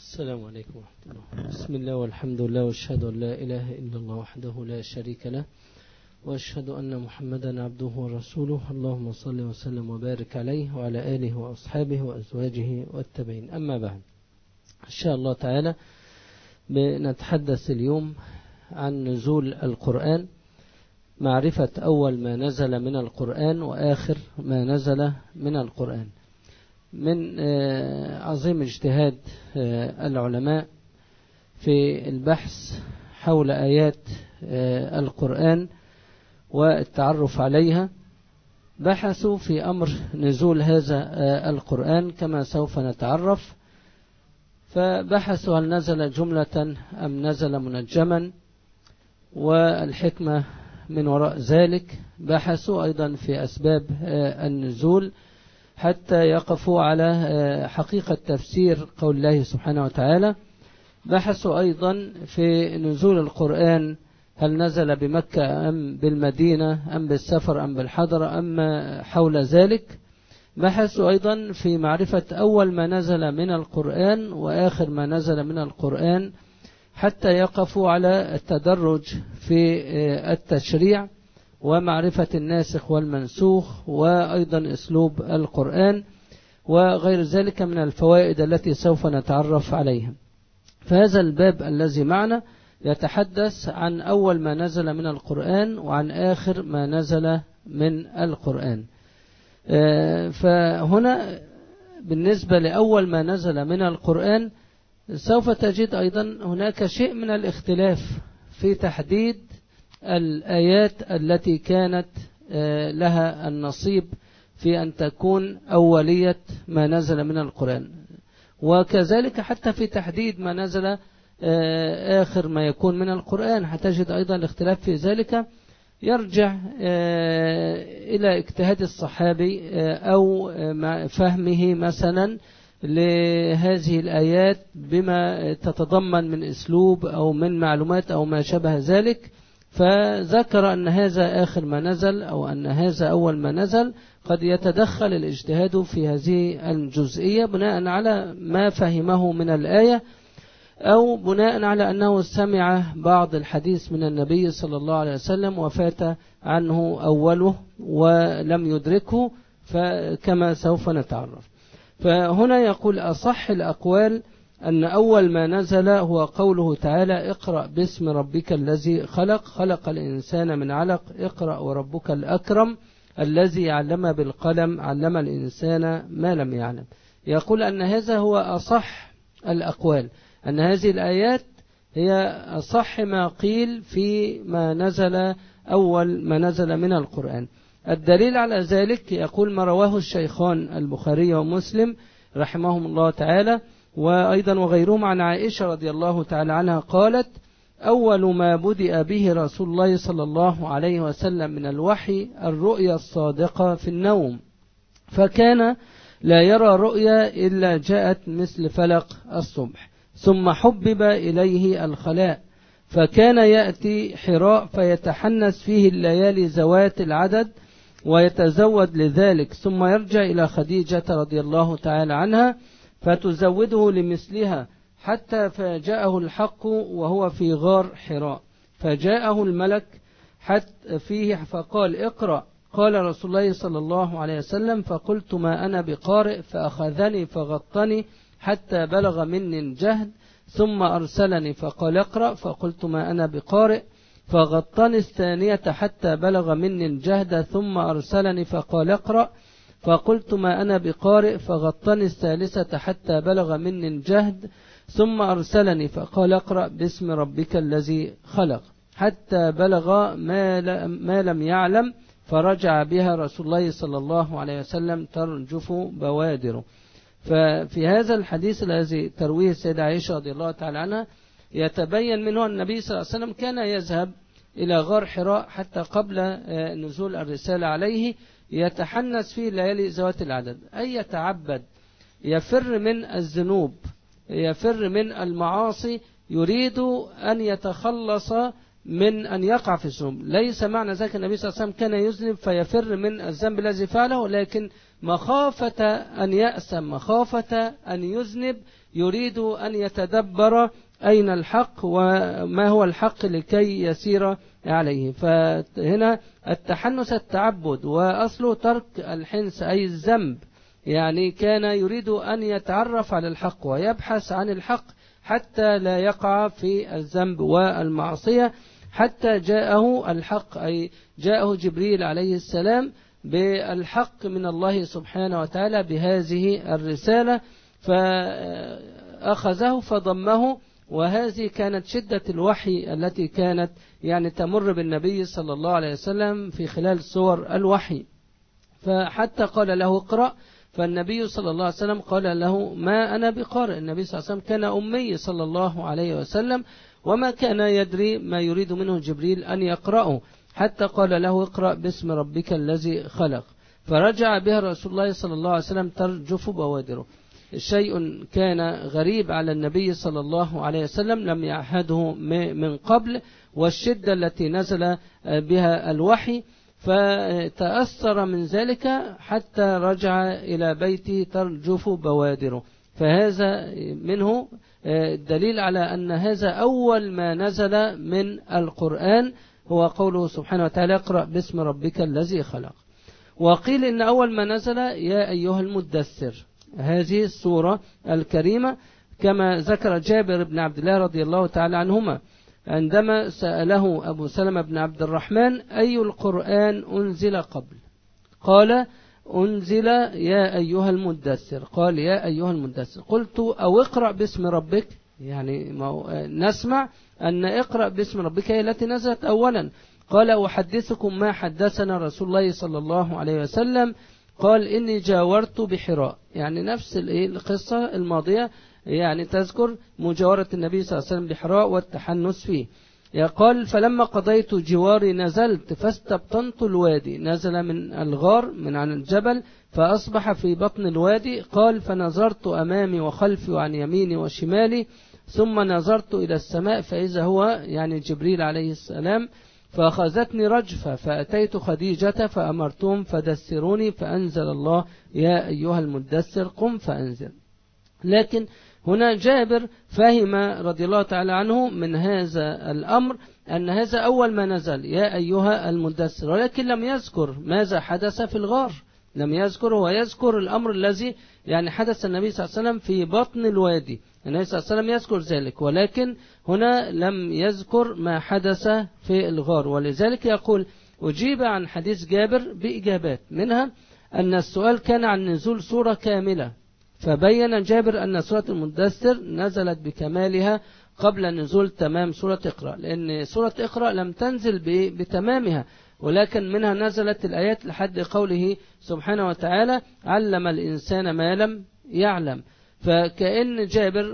السلام عليكم ورحمة الله. بسم الله والحمد لله واشهد أن لا إله إلا الله وحده لا شريك له واشهد أن محمدا عبده ورسوله. اللهم صل وسلم وبارك عليه وعلى آله وأصحابه وأزواجه والتابعين. أما بعد، إن شاء الله تعالى بنتحدث اليوم عن نزول القرآن، معرفة أول ما نزل من القرآن وآخر ما نزل من القرآن. من عظيم اجتهاد العلماء في البحث حول آيات القرآن والتعرف عليها، بحثوا في أمر نزول هذا القرآن كما سوف نتعرف. فبحثوا هل نزل جملة أم نزل منجما، والحكمة من وراء ذلك. بحثوا أيضا في أسباب النزول حتى يقفوا على حقيقة تفسير قول الله سبحانه وتعالى. بحثوا أيضا في نزول القرآن، هل نزل بمكة أم بالمدينة أم بالسفر أم بالحضر أم حول ذلك. بحثوا أيضا في معرفة أول ما نزل من القرآن وآخر ما نزل من القرآن حتى يقفوا على التدرج في التشريع ومعرفة الناسخ والمنسوخ، وأيضا أسلوب القرآن وغير ذلك من الفوائد التي سوف نتعرف عليها. فهذا الباب الذي معنا يتحدث عن أول ما نزل من القرآن وعن آخر ما نزل من القرآن. فهنا بالنسبة لأول ما نزل من القرآن سوف تجد أيضا هناك شيء من الاختلاف في تحديد الآيات التي كانت لها النصيب في أن تكون أولية ما نزل من القرآن، وكذلك حتى في تحديد ما نزل آخر ما يكون من القرآن هتجد أيضا الاختلاف في ذلك. يرجع إلى اجتهاد الصحابي أو فهمه مثلا لهذه الآيات بما تتضمن من أسلوب أو من معلومات أو ما شابه ذلك، فذكر أن هذا آخر ما نزل أو أن هذا أول ما نزل. قد يتدخل الاجتهاد في هذه الجزئية بناء على ما فهمه من الآية، أو بناء على أنه سمع بعض الحديث من النبي صلى الله عليه وسلم وفات عنه أوله ولم يدركه، فكما سوف نتعرف. فهنا يقول أصح الأقوال أن أول ما نزل هو قوله تعالى: اقرأ باسم ربك الذي خلق، خلق الإنسان من علق، اقرأ وربك الأكرم الذي علم بالقلم، علم الإنسان ما لم يعلم. يقول أن هذا هو أصح الأقوال، أن هذه الآيات هي أصح ما قيل في ما نزل أول ما نزل من القرآن. الدليل على ذلك يقول ما رواه الشيخان البخاري ومسلم رحمهم الله تعالى وأيضا وغيرهم عن عائشة رضي الله تعالى عنها قالت: أول ما بدأ به رسول الله صلى الله عليه وسلم من الوحي الرؤيا الصادقة في النوم، فكان لا يرى رؤيا إلا جاءت مثل فلق الصبح، ثم حبب إليه الخلاء، فكان يأتي حراء فيتحنس فيه الليالي ذوات العدد ويتزود لذلك، ثم يرجع إلى خديجة رضي الله تعالى عنها فتزوده لمثلها، حتى فاجأه الحق وهو في غار حراء، فجاءه الملك حتى فيه فقال: اقرأ. قال رسول الله صلى الله عليه وسلم: فقلت ما أنا بقارئ، فأخذني فغطني حتى بلغ مني الجهد، ثم أرسلني فقال: اقرأ. فقلت ما أنا بقارئ، فغطني الثانية حتى بلغ مني الجهد، ثم أرسلني فقال: اقرأ. فقلت ما أنا بقارئ، فغطني الثالثة حتى بلغ مني الجهد، ثم أرسلني فقال: اقرأ باسم ربك الذي خلق، حتى بلغ ما لم يعلم، فرجع بها رسول الله صلى الله عليه وسلم ترجف بوادره. ففي هذا الحديث الذي ترويه السيدة عائشة رضي الله تعالى عنها يتبين منه النبي صلى الله عليه وسلم كان يذهب إلى غار حراء حتى قبل نزول الرسالة عليه، يتحنس فيه الليالي ذوات العدد، أي يتعبد، يفر من الذنوب، يفر من المعاصي، يريد أن يتخلص من أن يقع في الذنوب. ليس معنى ذلك النبي صلى الله عليه وسلم كان يذنب فيفر من الذنب الذي فعله، لكن مخافة أن يأسم، مخافة أن يذنب، يريد أن يتدبر أين الحق وما هو الحق لكي يسير عليه. فهنا التحنس التعبد، وأصله ترك الحنس أي الذنب، يعني كان يريد أن يتعرف على الحق ويبحث عن الحق حتى لا يقع في الذنب والمعصية، حتى جاءه الحق، أي جاءه جبريل عليه السلام بالحق من الله سبحانه وتعالى بهذه الرسالة، فأخذه فضمه. وهذه كانت شدة الوحي التي كانت يعني تمر بالنبي صلى الله عليه وسلم في خلال سور الوحي، فحتى قال له اقرأ، فالنبي صلى الله عليه وسلم قال له ما أنا بقارئ. النبي صلى الله عليه وسلم كان أمي صلى الله عليه وسلم، وما كان يدري ما يريد منه جبريل أن يقرأه، حتى قال له اقرأ باسم ربك الذي خلق. فرجع بها رسول الله صلى الله عليه وسلم ترجف بوادره. شيء كان غريب على النبي صلى الله عليه وسلم لم يعهده من قبل، والشدة التي نزل بها الوحي، فتأثر من ذلك حتى رجع إلى بيته ترجف بوادره. فهذا منه دليل على أن هذا أول ما نزل من القرآن هو قوله سبحانه وتعالى اقرأ باسم ربك الذي خلق. وقيل إن أول ما نزل يا أيها المدثر، هذه السورة الكريمة، كما ذكر جابر بن عبد الله رضي الله تعالى عنهما عندما سأله أبو سلمة بن عبد الرحمن أي القرآن أنزل قبل، قال أنزل يا أيها المدثر، قال يا أيها المدثر. قلت أو اقرأ باسم ربك، يعني نسمع أن اقرأ باسم ربك هي التي نزلت أولا. قال أحدثكم ما حدثنا رسول الله صلى الله عليه وسلم، قال إني جاورت بحراء، يعني نفس القصة الماضية، يعني تذكر مجاورة النبي صلى الله عليه وسلم بحراء والتحنس فيه. قال فلما قضيت جواري نزلت فاستبطنت الوادي، نزل من الغار من عن الجبل فأصبح في بطن الوادي. قال فنظرت أمامي وخلفي وعن يميني وشمالي، ثم نظرت إلى السماء فإذا هو يعني جبريل عليه السلام، فأخذتني رجفة فأتيت خديجة فأمرتهم فدثروني، فأنزل الله يا أيها المدثر قم فأنزل. لكن هنا جابر فهم رضي الله تعالى عنه من هذا الأمر أن هذا أول ما نزل يا أيها المدثر، ولكن لم يذكر ماذا حدث في الغار، لم يذكر، ويذكر الأمر الذي يعني حدث النبي صلى الله عليه وسلم في بطن الوادي، النبي صلى الله عليه وسلم يذكر ذلك، ولكن هنا لم يذكر ما حدث في الغار. ولذلك يقول أجيب عن حديث جابر بإجابات، منها أن السؤال كان عن نزول سورة كاملة، فبين جابر أن سورة المدثر نزلت بكمالها قبل نزول تمام سورة اقرأ، لأن سورة اقرأ لم تنزل بتمامها، ولكن منها نزلت الآيات لحد قوله سبحانه وتعالى علم الإنسان ما لم يعلم. فكأن جابر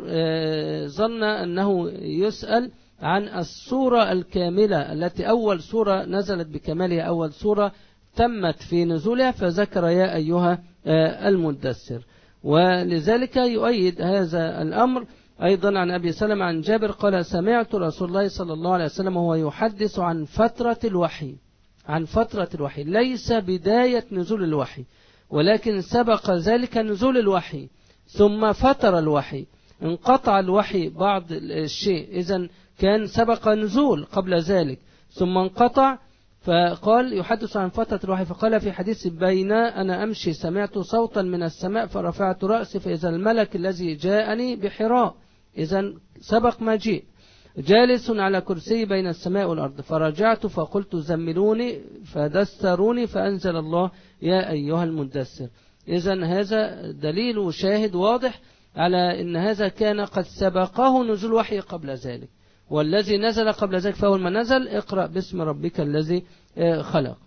ظن أنه يسأل عن السورة الكاملة التي أول سورة نزلت بكمالها، أول سورة تمت في نزولها، فذكر يا أيها المدثر. ولذلك يؤيد هذا الأمر أيضا عن أبي سلمة عن جابر قال سمعت رسول الله صلى الله عليه وسلم وهو يحدث عن فترة الوحي، عن فترة الوحي، ليس بداية نزول الوحي، ولكن سبق ذلك نزول الوحي ثم فتر الوحي، انقطع الوحي بعض الشيء، إذن كان سبق نزول قبل ذلك ثم انقطع. فقال يحدث عن فترة الوحي، فقال في حديث بين أنا أمشي سمعت صوتا من السماء فرفعت رأسي فإذا الملك الذي جاءني بحراء، إذن سبق مجيء، جالس على كرسي بين السماء والأرض، فرجعت فقلت زملوني فدثروني فأنزل الله يا أيها المدثر. إذن هذا دليل وشاهد واضح على أن هذا كان قد سبقه نزول وحي قبل ذلك، والذي نزل قبل ذلك فأول ما نزل اقرأ باسم ربك الذي خلق.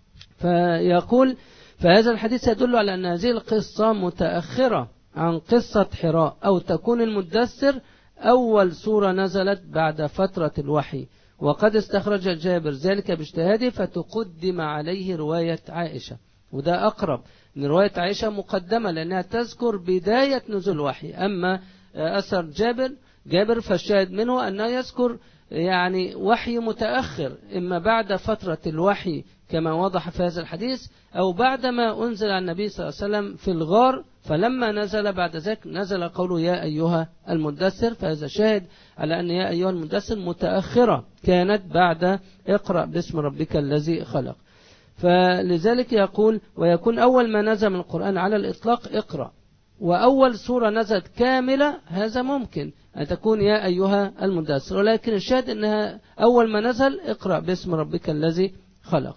فيقول فهذا الحديث يدل على أن هذه القصة متأخرة عن قصة حراء، أو تكون المدثر أول سورة نزلت بعد فترة الوحي، وقد استخرج جابر ذلك باجتهاده فتقدم عليه رواية عائشة، وده أقرب من رواية عائشة مقدمة لأنها تذكر بداية نزول الوحي، أما أثر جابر فالشاهد منه أنه يذكر يعني وحي متأخر، إما بعد فترة الوحي كما وضح في هذا الحديث، أو بعدما أنزل على النبي صلى الله عليه وسلم في الغار، فلما نزل بعد ذلك نزل قوله يا أيها المدثر. فهذا شاهد على أن يا أيها المدثر متأخرة، كانت بعد اقرأ باسم ربك الذي خلق. فلذلك يقول ويكون أول ما نزل من القرآن على الإطلاق اقرأ، وأول سورة نزلت كاملة هذا ممكن أن تكون يا أيها المدثر، ولكن الشاهد أنها أول ما نزل اقرأ باسم ربك الذي خلق.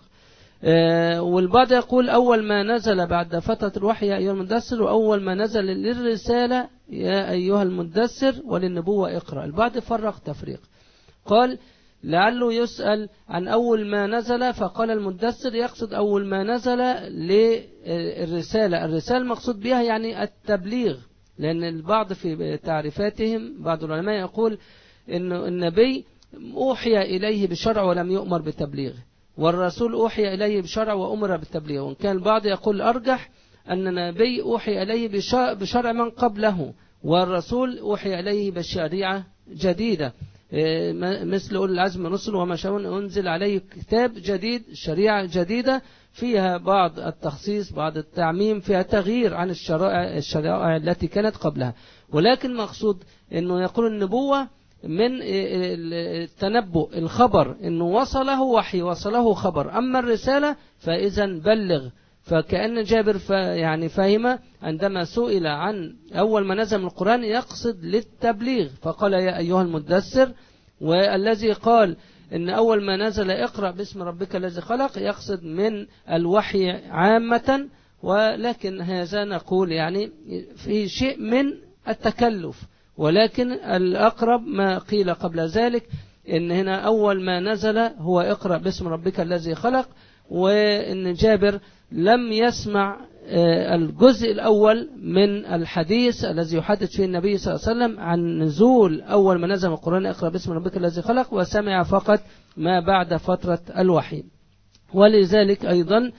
والبعض يقول أول ما نزل بعد فترة الوحي يا أيها المدثر، وأول ما نزل للرسالة يا أيها المدثر، وللنبوة اقرأ. البعض فرق تفريق، قال لعله يسأل عن أول ما نزل فقال المدثر يقصد أول ما نزل للرسالة. الرسالة المقصود بها يعني التبليغ، لأن البعض في تعريفاتهم بعض العلماء يقول إن النبي أوحي إليه بشرع ولم يؤمر بتبليغه، والرسول أوحي إليه بشرع وأمر بالتبليغ. وإن كان البعض يقول أرجح أن النبي أوحي إليه بشرع من قبله، والرسول أوحي إليه بشريعة جديدة، مثل أولي العزم من الرسل وما شاء أنزل عليه كتاب جديد، شريعة جديدة فيها بعض التخصيص بعض التعميم، فيها تغيير عن الشرائع التي كانت قبلها. ولكن مقصود أنه يقول النبوة من التنبؤ الخبر، أنه وصله وحي وصله خبر. أما الرسالة فإذا بلغ. فكأن جابر يعني فهم عندما سئل عن أول ما نزل من القرآن يقصد للتبليغ، فقال يا أيها المدثر. والذي قال إن أول ما نزل اقرأ باسم ربك الذي خلق يقصد من الوحي عامة، ولكن هذا نقول يعني في شيء من التكلف، ولكن الأقرب ما قيل قبل ذلك إن هنا أول ما نزل هو اقرأ باسم ربك الذي خلق، وإن جابر لم يسمع الجزء الأول من الحديث الذي يحدث فيه النبي صلى الله عليه وسلم عن نزول أول ما نزل القرآن اقرأ باسم ربك الذي خلق، وسمع فقط ما بعد فترة الوحي. ولذلك أيضا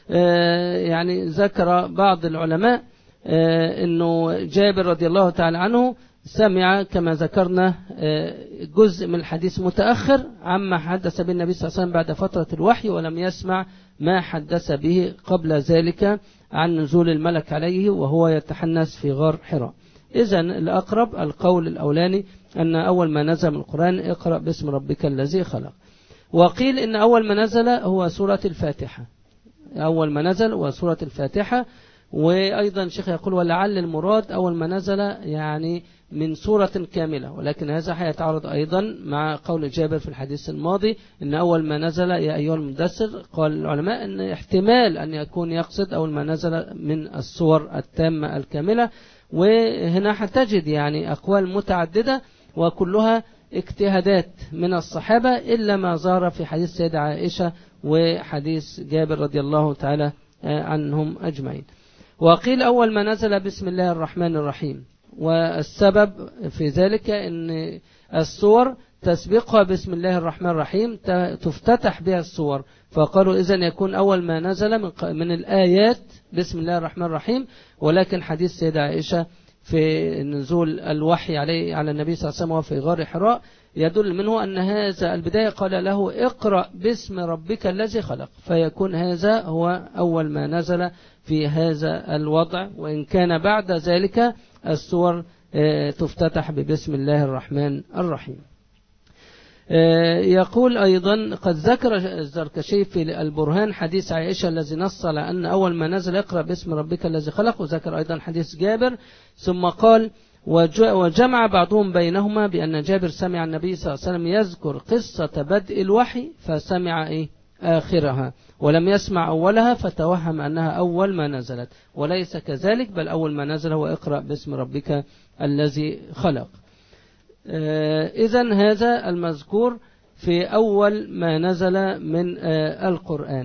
يعني ذكر بعض العلماء أنه جابر رضي الله تعالى عنه سمع كما ذكرنا جزء من الحديث متأخر عما حدث به النبي صلى الله عليه وسلم بعد فترة الوحي، ولم يسمع ما حدث به قبل ذلك عن نزول الملك عليه وهو يتحنث في غار حراء. إذن الأقرب القول الأولاني أن أول ما نزل من القرآن اقرأ باسم ربك الذي خلق. وقيل إن أول ما نزل هو سورة الفاتحة، أول ما نزل هو سورة الفاتحة. وأيضا الشيخ يقول ولعل المراد أول ما نزل يعني من سورة كاملة، ولكن هذا هيتعارض أيضا مع قول جابر في الحديث الماضي إن أول ما نزل يا أيها المدثر. قال العلماء أن احتمال أن يكون يقصد أول ما نزل من السور التامة الكاملة. وهنا هتجد يعني أقوال متعددة وكلها اجتهادات من الصحابة إلا ما ظهر في حديث سيدة عائشة وحديث جابر رضي الله تعالى عنهم أجمعين. وقيل أول ما نزل بسم الله الرحمن الرحيم، والسبب في ذلك أن السور تسبقها بسم الله الرحمن الرحيم تفتتح بها السور، فقالوا إذن يكون أول ما نزل من الآيات بسم الله الرحمن الرحيم. ولكن حديث سيدة عائشة في نزول الوحي على النبي صلى الله عليه وسلم في غار حراء يدل منه أن هذا البداية قال له اقرأ باسم ربك الذي خلق، فيكون هذا هو أول ما نزل في هذا الوضع، وإن كان بعد ذلك السور تفتتح ببسم الله الرحمن الرحيم. يقول أيضا قد ذكر الزركشي في البرهان حديث عائشة الذي نص على أن أول ما نزل اقرأ باسم ربك الذي خلق، وذكر أيضا حديث جابر. ثم قال وجمع بعضهم بينهما بأن جابر سمع النبي صلى الله عليه وسلم يذكر قصة بدء الوحي فسمع آخرها ولم يسمع أولها فتوهم أنها أول ما نزلت، وليس كذلك، بل أول ما نزل هو اقرأ باسم ربك الذي خلق. إذن هذا المذكور في أول ما نزل من القرآن.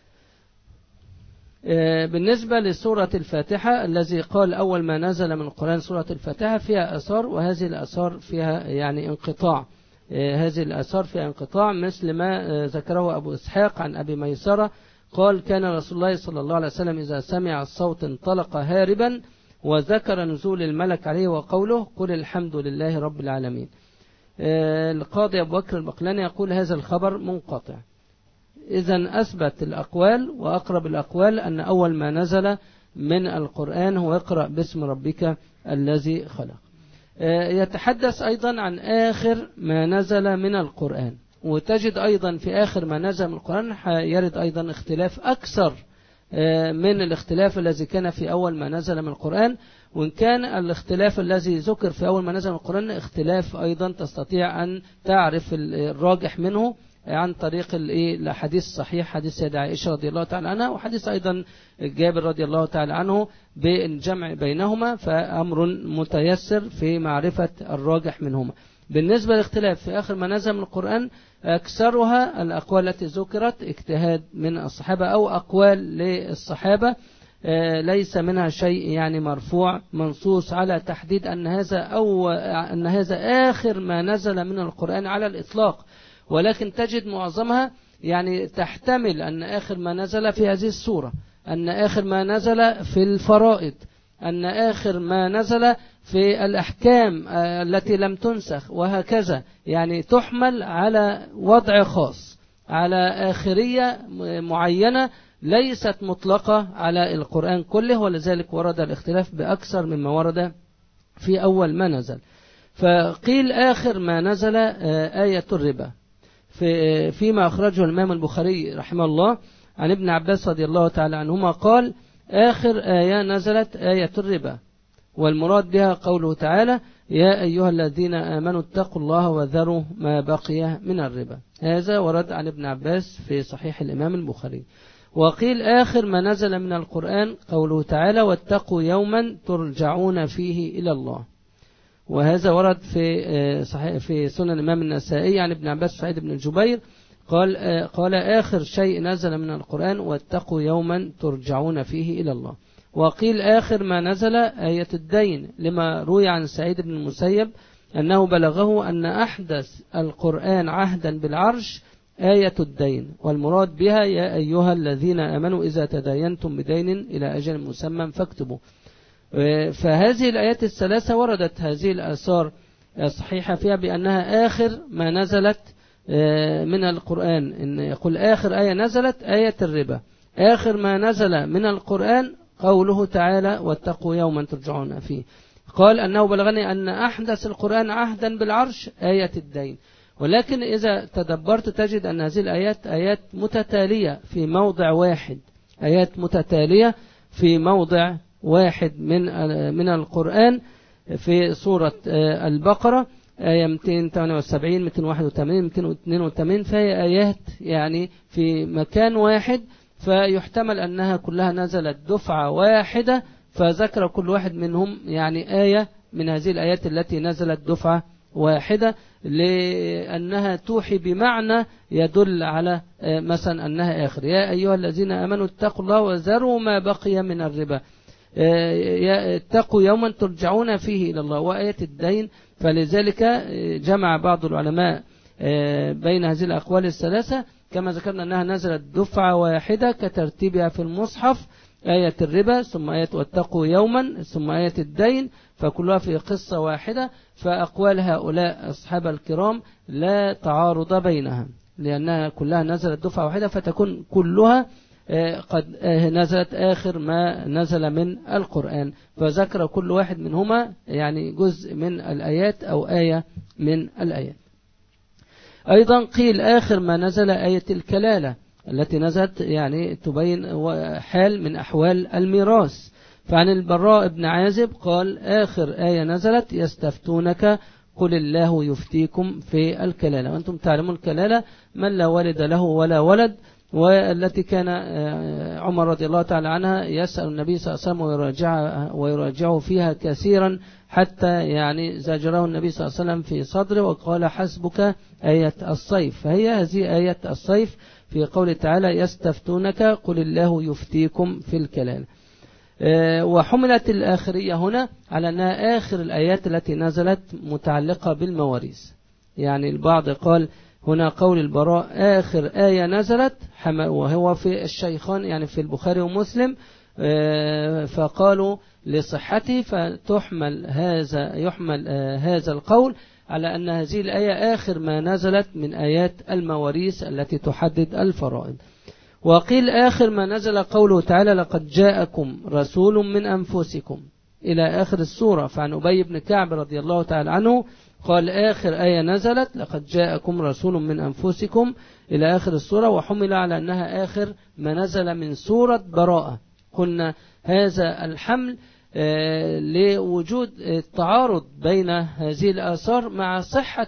بالنسبة لسورة الفاتحة الذي قال أول ما نزل من القرآن سورة الفاتحة فيها أثار، وهذه الأثار فيها يعني انقطاع، هذه الأثار فيها انقطاع مثل ما ذكره أبو إسحاق عن أبي ميسرة قال كان رسول الله صلى الله عليه وسلم إذا سمع الصوت انطلق هاربا وذكر نزول الملك عليه وقوله قل الحمد لله رب العالمين. القاضي أبو بكر البقلاني يقول هذا الخبر منقطع. إذن أثبت الأقوال وأقرب الأقوال أن أول ما نزل من القرآن هو اقرأ باسم ربك الذي خلق. يتحدث أيضا عن آخر ما نزل من القرآن، وتجد أيضا في آخر ما نزل من القرآن يرد أيضا اختلاف أكثر من الاختلاف الذي كان في أول ما نزل من القرآن. وإن كان الاختلاف الذي ذكر في أول ما نزل من القرآن اختلاف أيضا تستطيع أن تعرف الراجح منه عن طريق الحديث الصحيح، حديث سيدة عائشة رضي الله تعالى عنها، وحديث أيضا جابر رضي الله تعالى عنه، بالجمع بينهما فأمر متيسر في معرفة الراجح منهما. بالنسبة للاختلاف في آخر ما نزل من القرآن أكثرها الأقوال التي ذكرت اجتهاد من الصحابة أو أقوال للصحابة، ليس منها شيء يعني مرفوع منصوص على تحديد أن هذا آخر ما نزل من القرآن على الإطلاق، ولكن تجد معظمها يعني تحتمل أن آخر ما نزل في هذه السورة، أن آخر ما نزل في الفرائض، أن آخر ما نزل في الأحكام التي لم تنسخ، وهكذا يعني تحمل على وضع خاص، على آخرية معينة ليست مطلقة على القرآن كله، ولذلك ورد الاختلاف بأكثر مما ورد في أول ما نزل. فقيل آخر ما نزل آية الربا فيما أخرجه الإمام البخاري رحمه الله عن ابن عباس رضي الله تعالى عنهما قال آخر آية نزلت آية الربا، والمراد بها قوله تعالى يا أيها الذين آمنوا اتقوا الله وذروا ما بقي من الربا. هذا ورد عن ابن عباس في صحيح الإمام البخاري. وقيل آخر ما نزل من القرآن قوله تعالى واتقوا يوما ترجعون فيه إلى الله، وهذا ورد في سنن الإمام النسائي عن ابن عباس سعيد بن جبير قال آخر شيء نزل من القرآن واتقوا يوما ترجعون فيه إلى الله. وقيل آخر ما نزل آية الدين لما روي عن سعيد بن المسيب أنه بلغه أن أحدث القرآن عهدا بالعرش آية الدين، والمراد بها يا أيها الذين آمنوا إذا تداينتم بدين إلى أجل مسمى فاكتبوا. فهذه الآيات الثلاثة وردت هذه الآثار الصحيحة فيها بأنها آخر ما نزلت من القرآن، إن يقول آخر آية نزلت آية الربا. آخر ما نزل من القرآن قوله تعالى واتقوا يوما ترجعون فيه. قال أنه بلغني أن أحدث القرآن عهدا بالعرش آية الدين. ولكن إذا تدبرت تجد أن هذه الآيات آيات متتالية في موضع واحد، آيات متتالية في موضع واحد من القرآن في سورة البقرة آية 278 281 282، فهي آيات يعني في مكان واحد، فيحتمل أنها كلها نزلت دفعة واحدة، فذكر كل واحد منهم يعني آية من هذه الآيات التي نزلت دفعة واحدة، لأنها توحي بمعنى يدل على مثلا أنها آخر يا أيها الذين آمنوا اتقوا الله وذروا ما بقي من الربا، اتقوا يوما ترجعون فيه إلى الله، وآية الدين. فلذلك جمع بعض العلماء بين هذه الأقوال الثلاثة كما ذكرنا أنها نزلت دفعة واحدة كترتيبها في المصحف، آية الربا ثم آية واتقوا يوما ثم آية الدين، فكلها في قصة واحدة. فأقوال هؤلاء أصحاب الكرام لا تعارض بينها، لأنها كلها نزلت دفعة واحدة، فتكون كلها قد نزلت آخر ما نزل من القرآن، فذكر كل واحد منهما يعني جزء من الآيات أو آية من الآيات. أيضا قيل آخر ما نزل آية الكلالة التي نزلت يعني تبين حال من أحوال الميراث. فعن البراء بن عازب قال آخر آية نزلت يستفتونك قل الله يفتيكم في الكلالة، وأنتم تعلمون الكلالة من لا والد له ولا ولد، والتي كان عمر رضي الله تعالى عنها يسأل النبي صلى الله عليه وسلم ويراجعه فيها كثيرا، حتى يعني زجره النبي صلى الله عليه وسلم في صدره وقال حسبك آية الصيف. فهي هذه آية الصيف في قول تعالى يستفتونك قل الله يفتيكم في الكلالة. وحملت الآخرية هنا على أنها آخر الآيات التي نزلت متعلقة بالمواريث. يعني البعض قال هنا قول البراء آخر آية نزلت وهو في الشيخان يعني في البخاري ومسلم فقالوا لصحته، فتحمل هذا القول على أن هذه الآية آخر ما نزلت من آيات المواريث التي تحدد الفرائض. وقيل آخر ما نزل قوله تعالى لقد جاءكم رسول من أنفسكم إلى آخر السورة. فعن أبي بن كعب رضي الله تعالى عنه قال آخر آية نزلت لقد جاءكم رسول من أنفسكم إلى آخر السورة، وحمل على أنها آخر ما نزل من سورة براءة. قلنا هذا الحمل لوجود التعارض بين هذه الآثار مع صحة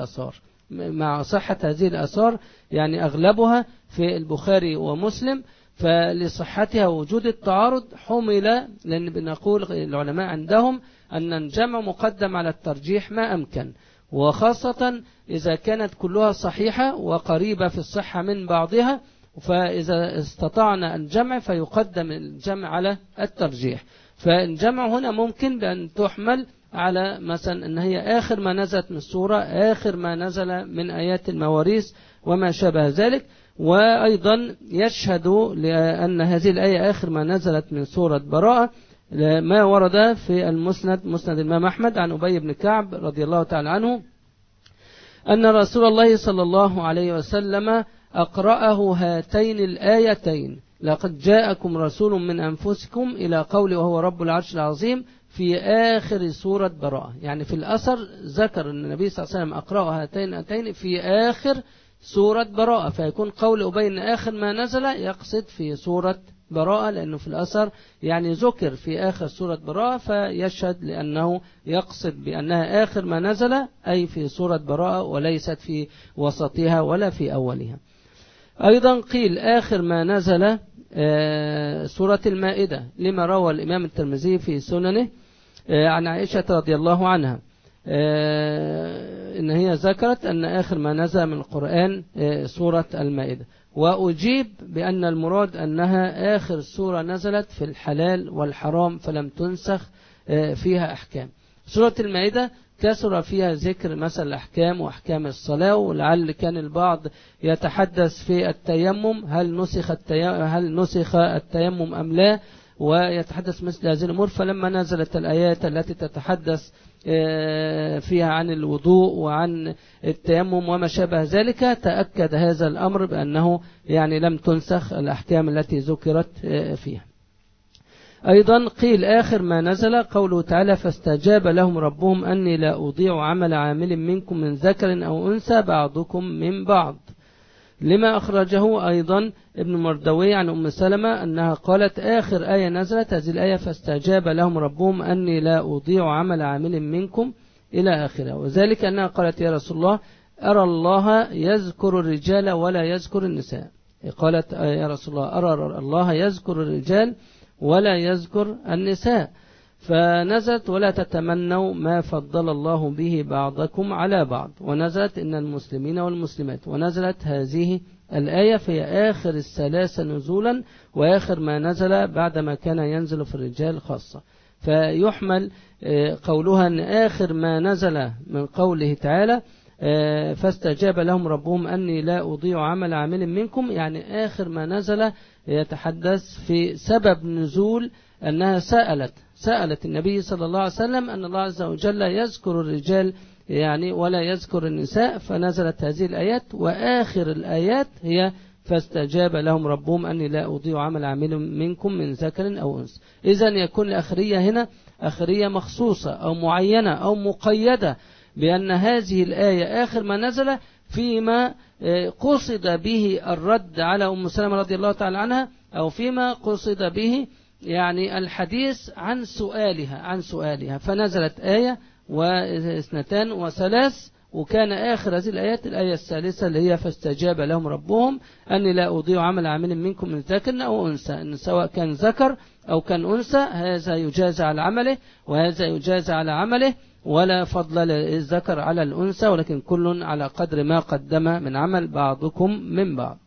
هذه الآثار، يعني أغلبها في البخاري ومسلم، فلصحتها وجود التعارض حمل، لأن بنقول العلماء عندهم أن الجمع مقدم على الترجيح ما أمكن، وخاصة إذا كانت كلها صحيحة وقريبة في الصحة من بعضها، فإذا استطعنا الجمع فيقدم الجمع على الترجيح. فالجمع هنا ممكن بأن تحمل على مثلا أن هي آخر ما نزلت من السورة، آخر ما نزل من آيات المواريث وما شابه ذلك. وأيضا يشهد لأن هذه الآية آخر ما نزلت من سورة براءة ما ورد في مسند الإمام أحمد عن أبي بن كعب رضي الله تعالى عنه أن رسول الله صلى الله عليه وسلم أقرأه هاتين الآيتين لقد جاءكم رسول من أنفسكم إلى قوله وهو رب العرش العظيم في آخر سورة براءة. يعني في الأثر ذكر أن النبي صلى الله عليه وسلم أقرأه هاتين الآيتين في آخر سورة براءة، فيكون قول أبي أن آخر ما نزل يقصد في سورة براءة، لأنه في الأثر يعني ذكر في آخر سورة براءة، فيشهد لأنه يقصد بأنها آخر ما نزل أي في سورة براءة وليست في وسطها ولا في أولها. أيضا قيل آخر ما نزل سورة المائدة، لما روى الإمام الترمذي في سننه عن عائشة رضي الله عنها إن هي ذكرت أن آخر ما نزل من القرآن سورة المائدة، وأجيب بأن المراد أنها آخر سورة نزلت في الحلال والحرام فلم تنسخ فيها أحكام. سورة المائدة كثر فيها ذكر مثل الأحكام وأحكام الصلاة، ولعل كان البعض يتحدث في التيمم هل نسخ التيمم أم لا، ويتحدث مثل هذه الأمور. فلما نزلت الآيات التي تتحدث فيها عن الوضوء وعن التيمم وما شابه ذلك تأكد هذا الأمر بأنه يعني لم تنسخ الأحكام التي ذكرت فيها. أيضا قيل آخر ما نزل قوله تعالى فاستجاب لهم ربهم أني لا أضيع عمل عامل منكم من ذكر أو أنثى بعضكم من بعض، لما أخرجه أيضا ابن مردوي عن أم سلمة أنها قالت آخر آية نزلت هذه الآية فاستجاب لهم ربهم أني لا أضيع عمل عامل منكم إلى آخرها، وذلك أنها قالت يا رسول الله أرى الله يذكر الرجال ولا يذكر النساء. قالت يا رسول الله أرى الله يذكر الرجال ولا يذكر النساء، فنزلت ولا تتمنوا ما فضل الله به بعضكم على بعض، ونزلت إن المسلمين والمسلمات، ونزلت هذه الآية في آخر الثلاثة نزولا وآخر ما نزل بعدما كان ينزل في الرجال خاصة. فيحمل قولها أن آخر ما نزل من قوله تعالى فاستجاب لهم ربهم أني لا أضيع عمل عامل منكم، يعني آخر ما نزل يتحدث في سبب نزول أنها سألت النبي صلى الله عليه وسلم أن الله عز وجل يذكر الرجال يعني ولا يذكر النساء، فنزلت هذه الآيات، وآخر الآيات هي فاستجاب لهم ربهم أني لا أضيع عمل عامل منكم من ذكر أو أنثى. إذن يكون الآخرية هنا آخرية مخصوصة أو معينة أو مقيدة بأن هذه الآية آخر ما نزل فيما قصد به الرد على أم سلمة رضي الله تعالى عنها، أو فيما قصد به يعني الحديث عن سؤالها فنزلت آية واثنتان وثلاث، وكان آخر هذه الآيات الآية الثالثة اللي هي فاستجاب لهم ربهم أني لا أضيع عمل عامل منكم من ذكر أو أنثى، إن سواء كان ذكر أو كان أنثى هذا يجازى على عمله وهذا يجازى على عمله، ولا فضل للذكر على الأنثى، ولكن كل على قدر ما قدم من عمل بعضكم من بعض.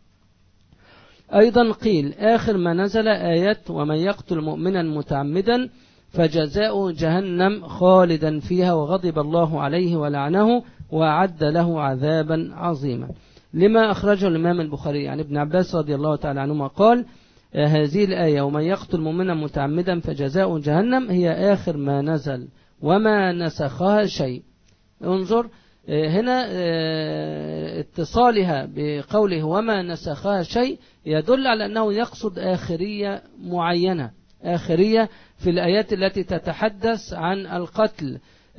أيضا قيل آخر ما نزل آيات ومن يقتل مؤمنا متعمدا فجزاؤه جهنم خالدا فيها وغضب الله عليه ولعنه وأعد له عذابا عظيما، لما أخرجه الإمام البخاري عن ابن عباس رضي الله تعالى عنهما قال هذه الآية ومن يقتل مؤمنا متعمدا فجزاؤه جهنم هي آخر ما نزل وما نسخها شيء. انظر هنا اتصالها بقوله وما نسخها شيء يدل على أنه يقصد آخرية معينة، آخرية في الآيات التي تتحدث عن القتل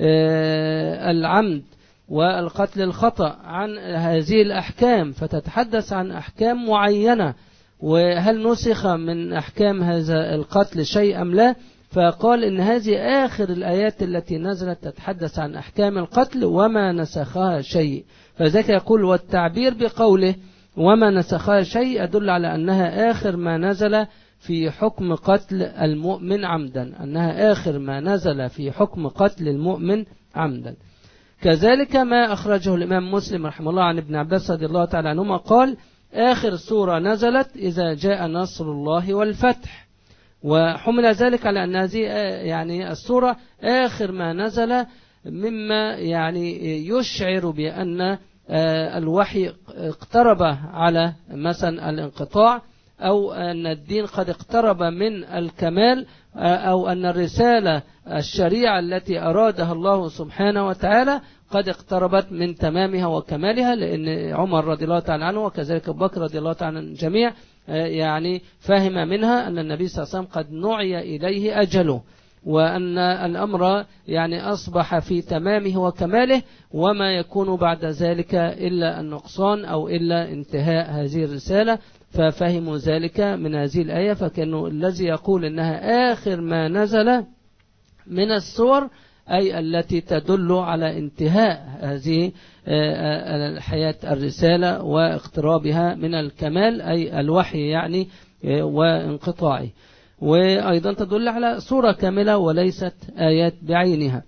العمد والقتل الخطأ، عن هذه الأحكام، فتتحدث عن أحكام معينة، وهل نسخ من أحكام هذا القتل شيء أم لا؟ فقال إن هذه آخر الآيات التي نزلت تتحدث عن أحكام القتل وما نسخها شيء. فذلك يقول والتعبير بقوله وما نسخها شيء يدل على أنها آخر ما نزل في حكم قتل المؤمن عمدا، أنها آخر ما نزل في حكم قتل المؤمن عمدا. كذلك ما أخرجه الإمام مسلم رحمه الله عن ابن عباس رضي الله تعالى عنهما قال آخر سورة نزلت إذا جاء نصر الله والفتح، وحمل ذلك على أن هذه يعني السورة آخر ما نزل مما يعني يشعر بأن الوحي اقترب على مثلا الانقطاع، أو أن الدين قد اقترب من الكمال، أو أن الرسالة الشريعة التي أرادها الله سبحانه وتعالى قد اقتربت من تمامها وكمالها، لأن عمر رضي الله تعالى عنه وكذلك أبو بكر رضي الله تعالى عن الجميع يعني فهم منها أن النبي صلى الله عليه وسلم قد نعي إليه أجله، وأن الأمر يعني أصبح في تمامه وكماله، وما يكون بعد ذلك إلا النقصان أو إلا انتهاء هذه الرسالة. ففهموا ذلك من هذه الآية، فكانوا الذي يقول إنها آخر ما نزل من السور أي التي تدل على انتهاء هذه الحياة الرسالة واقترابها من الكمال، أي الوحي يعني وانقطاعه، وأيضا تدل على صورة كاملة وليست آيات بعينها.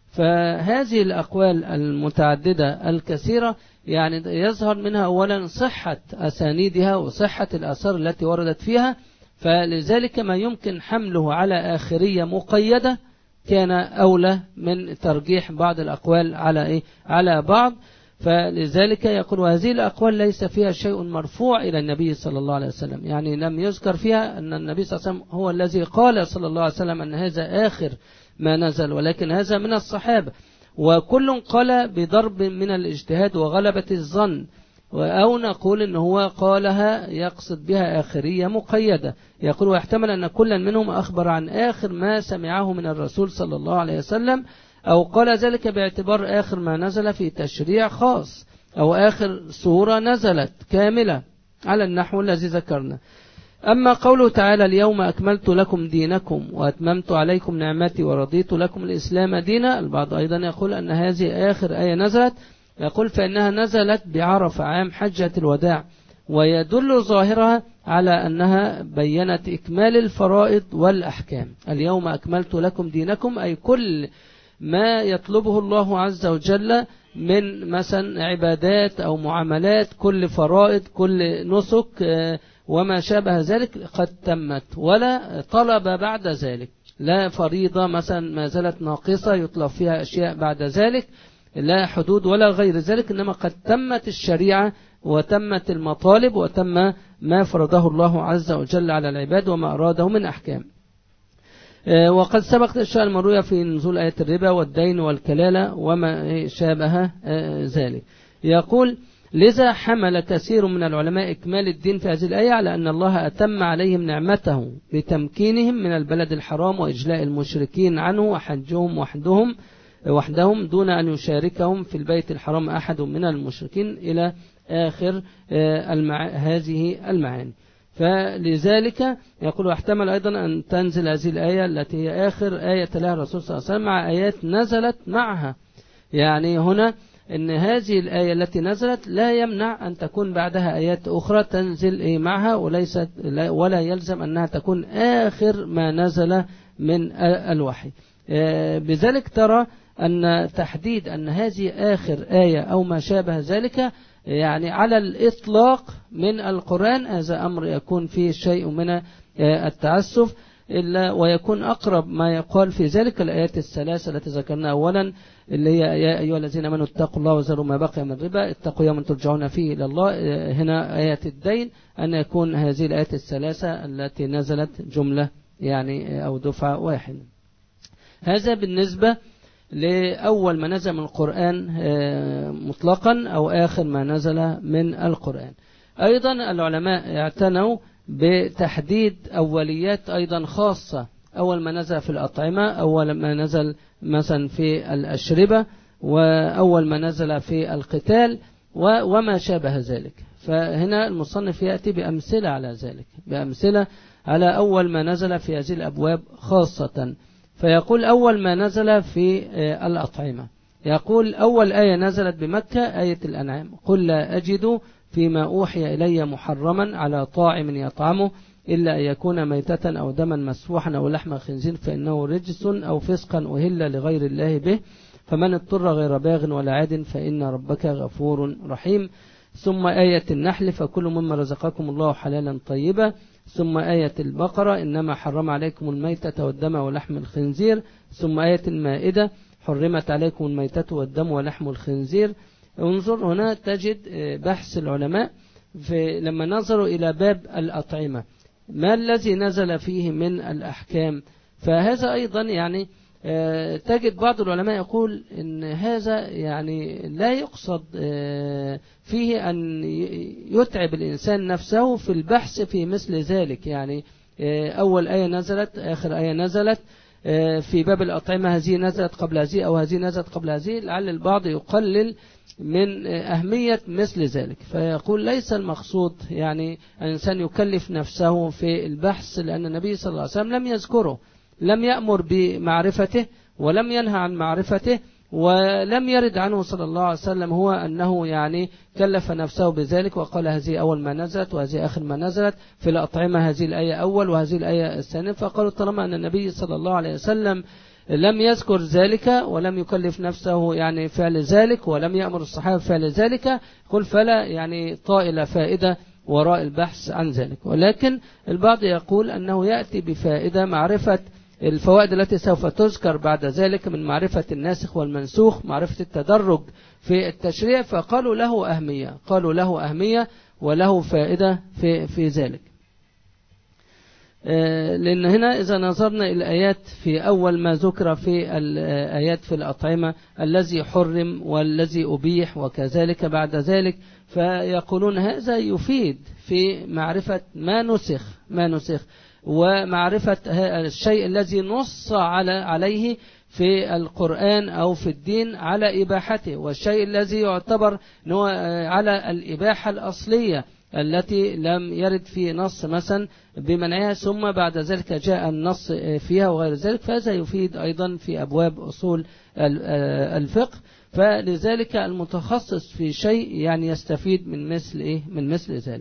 فهذه الأقوال المتعددة الكثيرة يعني يظهر منها أولا صحة أسانيدها وصحة الآثار التي وردت فيها، فلذلك ما يمكن حمله على آخرية مقيدة كان أولى من ترجيح بعض الأقوال على بعض. فلذلك يقول وهذه الأقوال ليس فيها شيء مرفوع إلى النبي صلى الله عليه وسلم، يعني لم يذكر فيها أن النبي صلى الله عليه وسلم هو الذي قال صلى الله عليه وسلم أن هذا آخر ما نزل، ولكن هذا من الصحابة، وكل قال بضرب من الاجتهاد وغلبة الظن، أو نقول إن هو قالها يقصد بها آخرية مقيدة. يقول ويحتمل أن كل منهم أخبر عن آخر ما سمعه من الرسول صلى الله عليه وسلم، أو قال ذلك باعتبار آخر ما نزل في تشريع خاص، أو آخر سورة نزلت كاملة على النحو الذي ذكرنا. أما قوله تعالى اليوم أكملت لكم دينكم وأتممت عليكم نعمتي ورضيت لكم الإسلام دينا، البعض أيضا يقول أن هذه آخر آية نزلت، يقول فإنها نزلت بعرفة عام حجة الوداع، ويدل ظاهرها على أنها بيّنت إكمال الفرائض والأحكام. اليوم أكملت لكم دينكم أي كل ما يطلبه الله عز وجل من مثلا عبادات أو معاملات، كل فرائض، كل نسك وما شابه ذلك قد تمت، ولا طلب بعد ذلك، لا فريضة مثلا ما زالت ناقصة يطلب فيها أشياء بعد ذلك، لا حدود ولا غير ذلك، إنما قد تمت الشريعة وتمت المطالب وتم ما فرضه الله عز وجل على العباد وما أراده من أحكام. وقد سبقت الأشياء المروية في نزول آية الربا والدين والكلالة وما شابه ذلك. يقول لذا حمل كثير من العلماء إكمال الدين في هذه الآية على أن الله أتم عليهم نعمته بتمكينهم من البلد الحرام وإجلاء المشركين عنه وحجهم وحدهم دون أن يشاركهم في البيت الحرام أحد من المشركين إلى آخر هذه المعاني. فلذلك يقول واحتمل أيضا أن تنزل هذه الآية التي هي آخر آية تلاها الرسول صلى الله عليه وسلم مع آيات نزلت معها، يعني هنا إن هذه الآية التي نزلت لا يمنع أن تكون بعدها آيات أخرى تنزل معها، ولا يلزم أنها تكون آخر ما نزل من الوحي. بذلك ترى أن تحديد أن هذه آخر آية أو ما شابه ذلك يعني على الإطلاق من القرآن، هذا أمر يكون فيه شيء من التعسف، إلا ويكون أقرب ما يقال في ذلك الآيات الثلاثة التي ذكرنا أولا اللي هي يا أيها الذين آمنوا اتقوا الله وذروا ما بقي من الربا، اتقوا يوما ترجعون فيه إلى الله. هنا آية الدين أن يكون هذه الآيات الثلاثة التي نزلت جملة يعني أو دفعة واحدة. هذا بالنسبة لأول ما نزل من القرآن مطلقا أو آخر ما نزل من القرآن. أيضا العلماء اعتنوا بتحديد أوليات أيضا خاصة، أول ما نزل في الأطعمة، أول ما نزل مثلا في الأشربة، وأول ما نزل في القتال وما شابه ذلك. فهنا المصنف يأتي بأمثلة على ذلك، بأمثلة على أول ما نزل في هذه الأبواب خاصة. فيقول أول ما نزل في الأطعمة، يقول أول آية نزلت بمكة آية الأنعام، قل لا أجد فيما أوحي إلي محرما على طاعم يطعمه إلا أن يكون ميتة أو دما مسفوحا أو لحم خنزير فإنه رجس أو فسقا أهل لغير الله به فمن اضطر غير باغ ولا عاد فإن ربك غفور رحيم. ثم آية النحل فكل مما رزقكم الله حلالا طيبا. ثم آية البقرة إنما حرم عليكم الميتة والدم ولحم الخنزير. ثم آية المائدة حرمت عليكم الميتة والدم ولحم الخنزير. انظر هنا تجد بحث العلماء لما نظروا إلى باب الأطعمة ما الذي نزل فيه من الأحكام. فهذا أيضا يعني تجد بعض العلماء يقول إن هذا يعني لا يقصد فيه أن يتعب الإنسان نفسه في البحث في مثل ذلك. يعني أول آية نزلت، آخر آية نزلت في باب الأطعمة، هذه نزلت قبل هذه أو هذه نزلت قبل هذه، لعل البعض يقلل من أهمية مثل ذلك. فيقول ليس المقصود يعني الإنسان يكلف نفسه في البحث، لأن النبي صلى الله عليه وسلم لم يذكره، لم يأمر بمعرفته ولم ينهى عن معرفته، ولم يرد عنه صلى الله عليه وسلم هو أنه يعني كلف نفسه بذلك وقال هذه أول ما نزلت وهذه آخر ما نزلت. في الأطعمة هذه الآية أول وهذه الآية الثانية. فقالوا طالما أن النبي صلى الله عليه وسلم لم يذكر ذلك ولم يكلف نفسه يعني فعل ذلك ولم يأمر الصحابة فعل ذلك، قل فلا يعني طائل فائدة وراء البحث عن ذلك. ولكن البعض يقول أنه يأتي بفائدة معرفة الفوائد التي سوف تذكر بعد ذلك من معرفة الناسخ والمنسوخ، معرفة التدرج في التشريع. فقالوا له أهمية، قالوا له أهمية وله فائدة في ذلك. لأن هنا إذا نظرنا إلى الآيات في أول ما ذكر في الآيات في الأطعمة الذي حرم والذي أبيح وكذلك بعد ذلك، فيقولون هذا يفيد في معرفة ما نسخ ومعرفة الشيء الذي نص عليه في القرآن أو في الدين على إباحته، والشيء الذي يعتبر على الإباحة الأصلية التي لم يرد في نص مثلا بمنعها ثم بعد ذلك جاء النص فيها وغير ذلك. فهذا يفيد أيضا في أبواب أصول الفقه. فلذلك المتخصص في شيء يعني يستفيد من مثل ذلك.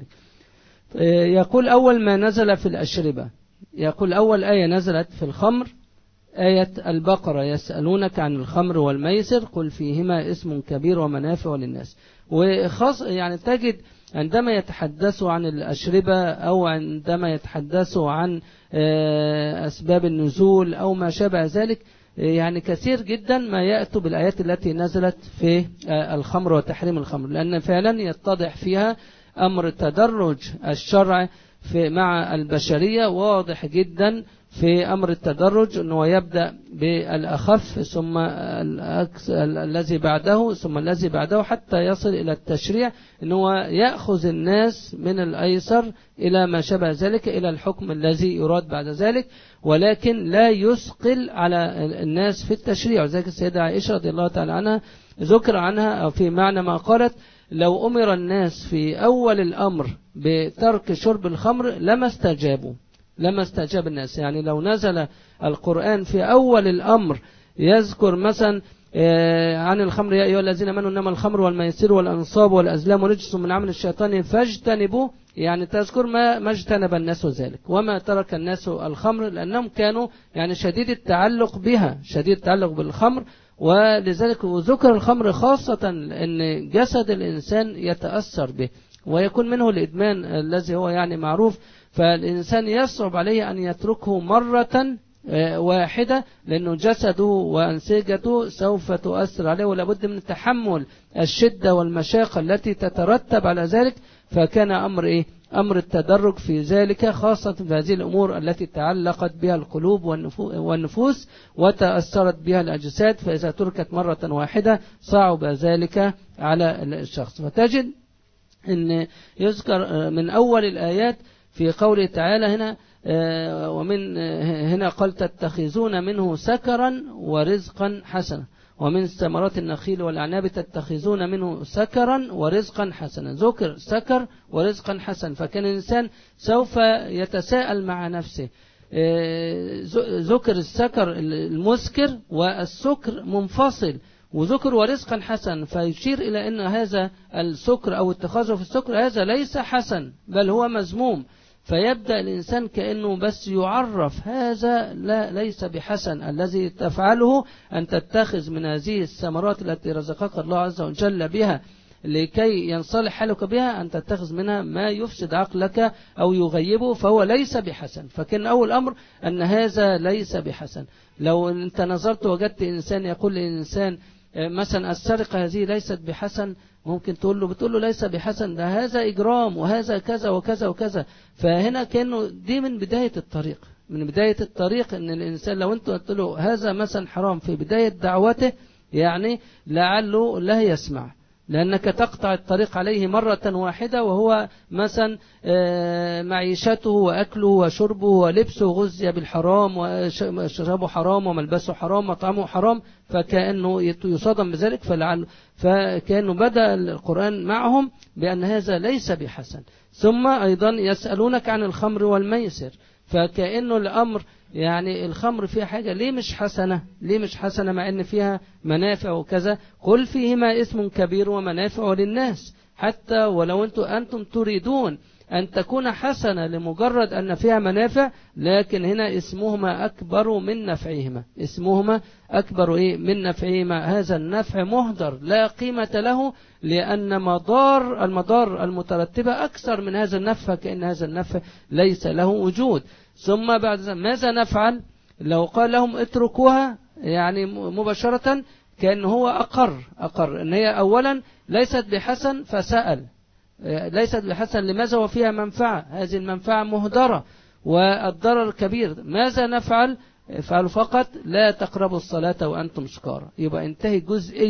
يقول أول ما نزل في الأشربة، يقول أول آية نزلت في الخمر آية البقرة يسألونك عن الخمر والميسر قل فيهما اسم كبير ومنافع للناس. وخاص يعني تجد عندما يتحدثوا عن الأشربة أو عندما يتحدثوا عن أسباب النزول أو ما شابه ذلك، يعني كثير جدا ما يأتوا بالآيات التي نزلت في الخمر وتحريم الخمر، لأن فعلا يتضح فيها أمر تدرج الشرع مع البشرية واضح جدا في أمر التدرج، أنه يبدأ بالأخف ثم الذي بعده ثم الذي بعده حتى يصل إلى التشريع، أنه يأخذ الناس من الأيسر إلى ما شابه ذلك إلى الحكم الذي يراد بعد ذلك، ولكن لا يثقل على الناس في التشريع. وذلك السيدة عائشة رضي الله تعالى عنها ذكر عنها أو في معنى ما قالت لو أمر الناس في أول الأمر بترك شرب الخمر لما استجاب الناس. يعني لو نزل القرآن في أول الأمر يذكر مثلا عن الخمر يا أيها الذين آمنوا إنما الخمر والميسر والأنصاب والأزلام رجس من عمل الشيطان فاجتنبوه، يعني تذكر ما اجتنب الناس ذلك وما ترك الناس الخمر، لأنهم كانوا يعني شديد التعلق بها، شديد التعلق بالخمر. ولذلك ذكر الخمر خاصة أن جسد الإنسان يتأثر به ويكون منه الإدمان الذي هو يعني معروف، فالإنسان يصعب عليه أن يتركه مرة واحدة، لأنه جسده وأنسجته سوف تؤثر عليه، ولابد من تحمل الشدة والمشاقة التي تترتب على ذلك. فكان أمر التدرج في ذلك، خاصة في هذه الأمور التي تعلقت بها القلوب والنفوس وتأثرت بها الأجساد، فإذا تركت مرة واحدة صعب ذلك على الشخص. فتجد أن يذكر من أول الآيات في قوله تعالى هنا ومن هنا قال تتخذون منه سكرا ورزقا حسنا، ومن ثمرات النخيل والأعناب تتخذون منه سكرا ورزقا حسنا. ذكر سكر ورزقا حسنا، فكان الإنسان سوف يتساءل مع نفسه. ذكر السكر المسكر والسكر منفصل، وذكر ورزقا حسن، فيشير إلى أن هذا السكر أو اتخاذه في السكر هذا ليس حسن بل هو مذموم. فيبدأ الإنسان كأنه بس يعرف هذا ليس بحسن، الذي تفعله أن تتخذ من هذه الثمرات التي رزقك الله عز وجل بها لكي ينصلح حالك بها، أن تتخذ منها ما يفسد عقلك أو يغيبه، فهو ليس بحسن. فكان أول أمر أن هذا ليس بحسن. لو أنت نظرت وجدت إنسان يقول لإنسان مثلا السرقة هذه ليست بحسن، ممكن بتقول له ليس بحسن، ده هذا إجرام وهذا كذا وكذا وكذا. فهنا كأنه دي من بداية الطريق أن الإنسان لو أنت قلت له هذا مثلا حرام في بداية دعوته، يعني لعله لا يسمع، لأنك تقطع الطريق عليه مرة واحدة، وهو مثلا معيشته وأكله وشربه ولبسه غذي بالحرام، وشربه حرام وملبسه حرام وطعمه حرام، فكأنه يصادم بذلك. فكأنه بدأ القرآن معهم بأن هذا ليس بحسن. ثم أيضا يسألونك عن الخمر والميسر، فكأنه الأمر يعني الخمر فيها حاجة ليه مش حسنة مع أن فيها منافع وكذا. قل فيهما اسم كبير ومنافع للناس، حتى ولو أنتم تريدون أن تكون حسنة لمجرد أن فيها منافع، لكن هنا اسمهما أكبر من نفعهما. هذا النفع مهدر لا قيمة له، لأن المضار المترتبة أكثر من هذا النفع، كأن هذا النفع ليس له وجود. ثم بعد ذلك ماذا نفعل؟ لو قال لهم اتركوها يعني مباشرة، كأن هو أقر أن هي أولا ليست بحسن، فسأل ليست بحسن لماذا وفيها منفعة، هذه المنفعة مهدرة والضرر كبير. ماذا نفعل؟ افعلوا فقط لا تقربوا الصلاة وأنتم سكارى. يبقى انتهي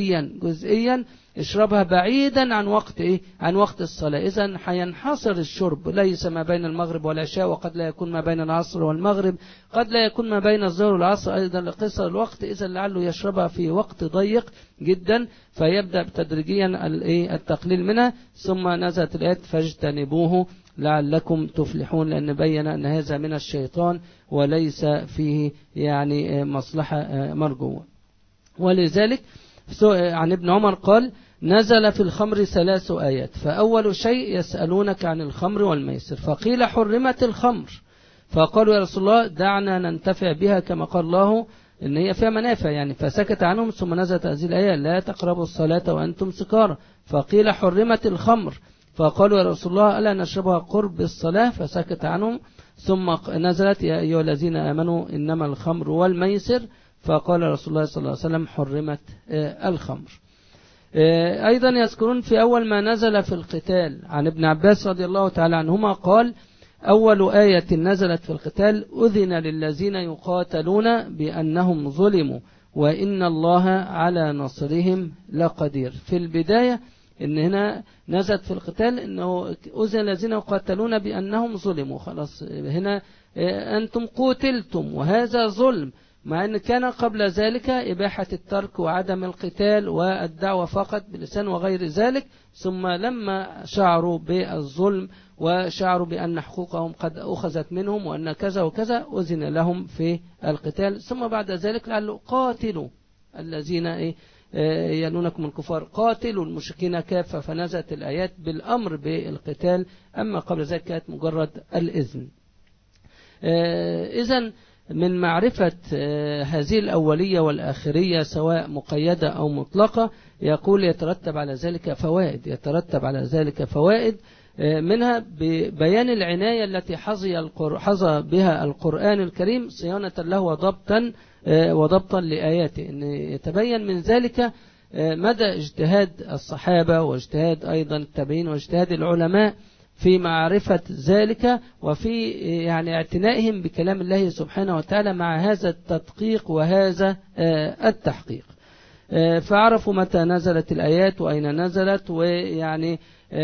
جزئيا اشربها بعيدا عن وقت الصلاة. إذن حينحصر الشرب ليس ما بين المغرب والعشاء، وقد لا يكون ما بين العصر والمغرب، قد لا يكون ما بين الظهر والعصر أيضا لقصر الوقت. إذن لعله يشربها في وقت ضيق جدا، فيبدأ تدريجيا التقليل منها. ثم نزلت الآيات فاجتنبوه لعلكم تفلحون، لأن بين أن هذا من الشيطان وليس فيه يعني مصلحة مرجوة. ولذلك عن ابن عمر قال نزل في الخمر 3 آيات. فأول شيء يسألونك عن الخمر والميسر، فقيل حرمت الخمر، فقالوا يا رسول الله دعنا ننتفع بها كما قال الله إن هي فيها منافع يعني، فسكت عنهم. ثم نزلت هذه الآية لا تقربوا الصلاة وأنتم سكارى. فقيل حرمت الخمر، فقالوا يا رسول الله ألا نشربها قرب الصلاة، فسكت عنهم. ثم نزلت يا أيها الذين آمنوا إنما الخمر والميسر، فقال رسول الله صلى الله عليه وسلم حرمت الخمر. أيضا يذكرون في أول ما نزل في القتال عن ابن عباس رضي الله تعالى عنهما قال أول آية نزلت في القتال أذن للذين يقاتلون بأنهم ظلموا وإن الله على نصرهم لقدير. في البداية إن هنا نزلت في القتال إنه أذن الذين يقاتلون بأنهم ظلموا، خلاص هنا أنتم قتلتم وهذا ظلم، مع أن كان قبل ذلك إباحة الترك وعدم القتال والدعوة فقط باللسان وغير ذلك. ثم لما شعروا بالظلم وشعروا بأن حقوقهم قد أخذت منهم وأن كذا وكذا أذن لهم في القتال. ثم بعد ذلك لعله قاتلوا الذين يلونكم الكفار، قاتلوا المشركين كافة، فنزلت الآيات بالأمر بالقتال. أما قبل ذلك كانت مجرد الإذن. إذن من معرفة هذه الأولية والآخرية سواء مقيدة أو مطلقة، يقول يترتب على ذلك فوائد. منها ببيان العناية التي حظى بها القرآن الكريم صيانة له وضبطا لآياته، أن يتبين من ذلك مدى اجتهاد الصحابة واجتهاد أيضا التابعين واجتهاد العلماء في معرفة ذلك، وفي يعني اعتنائهم بكلام الله سبحانه وتعالى مع هذا التدقيق وهذا التحقيق. فعرفوا متى نزلت الآيات وأين نزلت، ويعني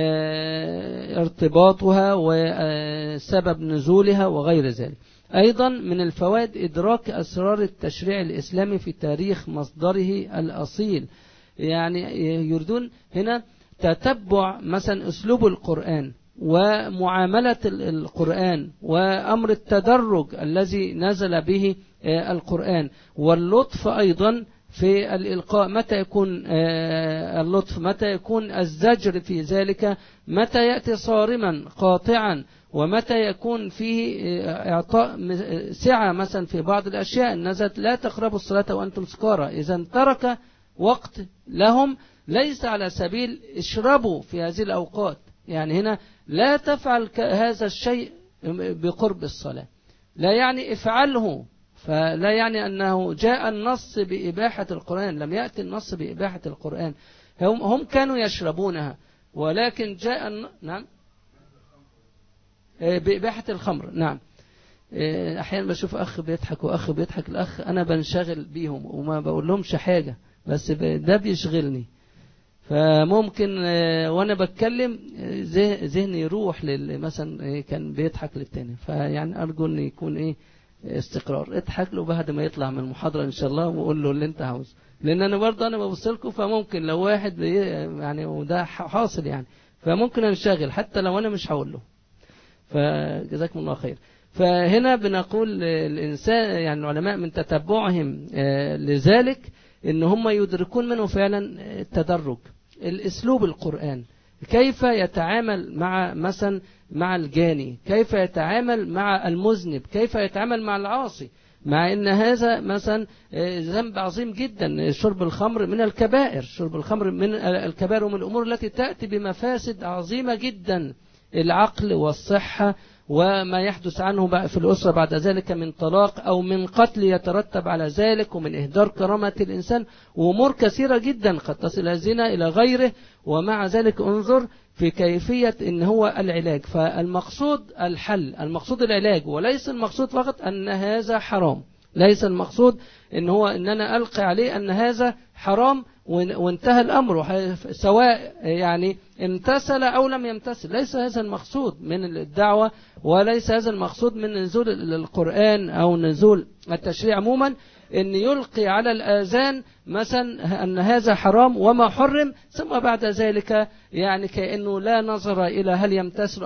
ارتباطها وسبب نزولها وغير ذلك. أيضا من الفوائد إدراك أسرار التشريع الإسلامي في تاريخ مصدره الأصيل. يعني يريدون هنا تتبع مثلا أسلوب القرآن ومعاملة القرآن وأمر التدرج الذي نزل به القرآن، واللطف أيضا في الإلقاء، متى يكون اللطف، متى يكون الزجر في ذلك، متى يأتي صارما قاطعا، ومتى يكون فيه إعطاء سعة مثلا في بعض الأشياء نزلت لا تقربوا الصلاة وأنتم سكارى، إذا ترك وقت لهم ليس على سبيل اشربوا في هذه الأوقات، يعني هنا لا تفعل هذا الشيء بقرب الصلاة، لا يعني افعله، فلا يعني أنه جاء النص بإباحة القرآن، لم يأتي النص بإباحة القرآن، هم كانوا يشربونها، ولكن جاء نعم بإباحة الخمر. نعم، أحيانا بشوف أخ بيضحك وأخ بيضحك، الأخ أنا بنشغل بيهم وما بقول لهمش حاجة، بس ده بيشغلني، فممكن وانا بتكلم ذهني يروح مثلا كان بيضحك للتاني، فيعني ارجو ان يكون استقرار، اضحك له بعد ما يطلع من المحاضرة ان شاء الله وقول له اللي انت عاوزه، لان انا برضه انا ببص لكم، فممكن لو واحد يعني وده حاصل يعني، فممكن انشغل حتى لو انا مش هقول له، فجزاكم الله خير. فهنا بنقول الانسان يعني العلماء من تتبعهم لذلك ان هم يدركون منه فعلا التدرج، الاسلوب القرآن، كيف يتعامل مثلا مع الجاني، كيف يتعامل مع المذنب، كيف يتعامل مع العاصي، مع ان هذا مثلا ذنب عظيم جدا، شرب الخمر من الكبائر، شرب الخمر من الكبائر ومن الامور التي تأتي بمفاسد عظيمة جدا، العقل والصحة وما يحدث عنه بقى في الأسرة بعد ذلك من طلاق أو من قتل يترتب على ذلك، ومن إهدار كرامة الإنسان، وأمور كثيرة جدا قد تصل الزنا إلى غيره. ومع ذلك انظر في كيفية إن هو العلاج، فالمقصود الحل، المقصود العلاج، وليس المقصود فقط أن هذا حرام، ليس المقصود إن هو إن أنا ألقي عليه أن هذا حرام وانتهى الأمر، سواء يعني امتثل أو لم يمتثل، ليس هذا المقصود من الدعوة، وليس هذا المقصود من نزول القرآن أو نزول التشريع عموما، إن يلقي على الآذان مثلا أن هذا حرام وما حرم، ثم بعد ذلك يعني كأنه لا نظر إلى هل يمتثل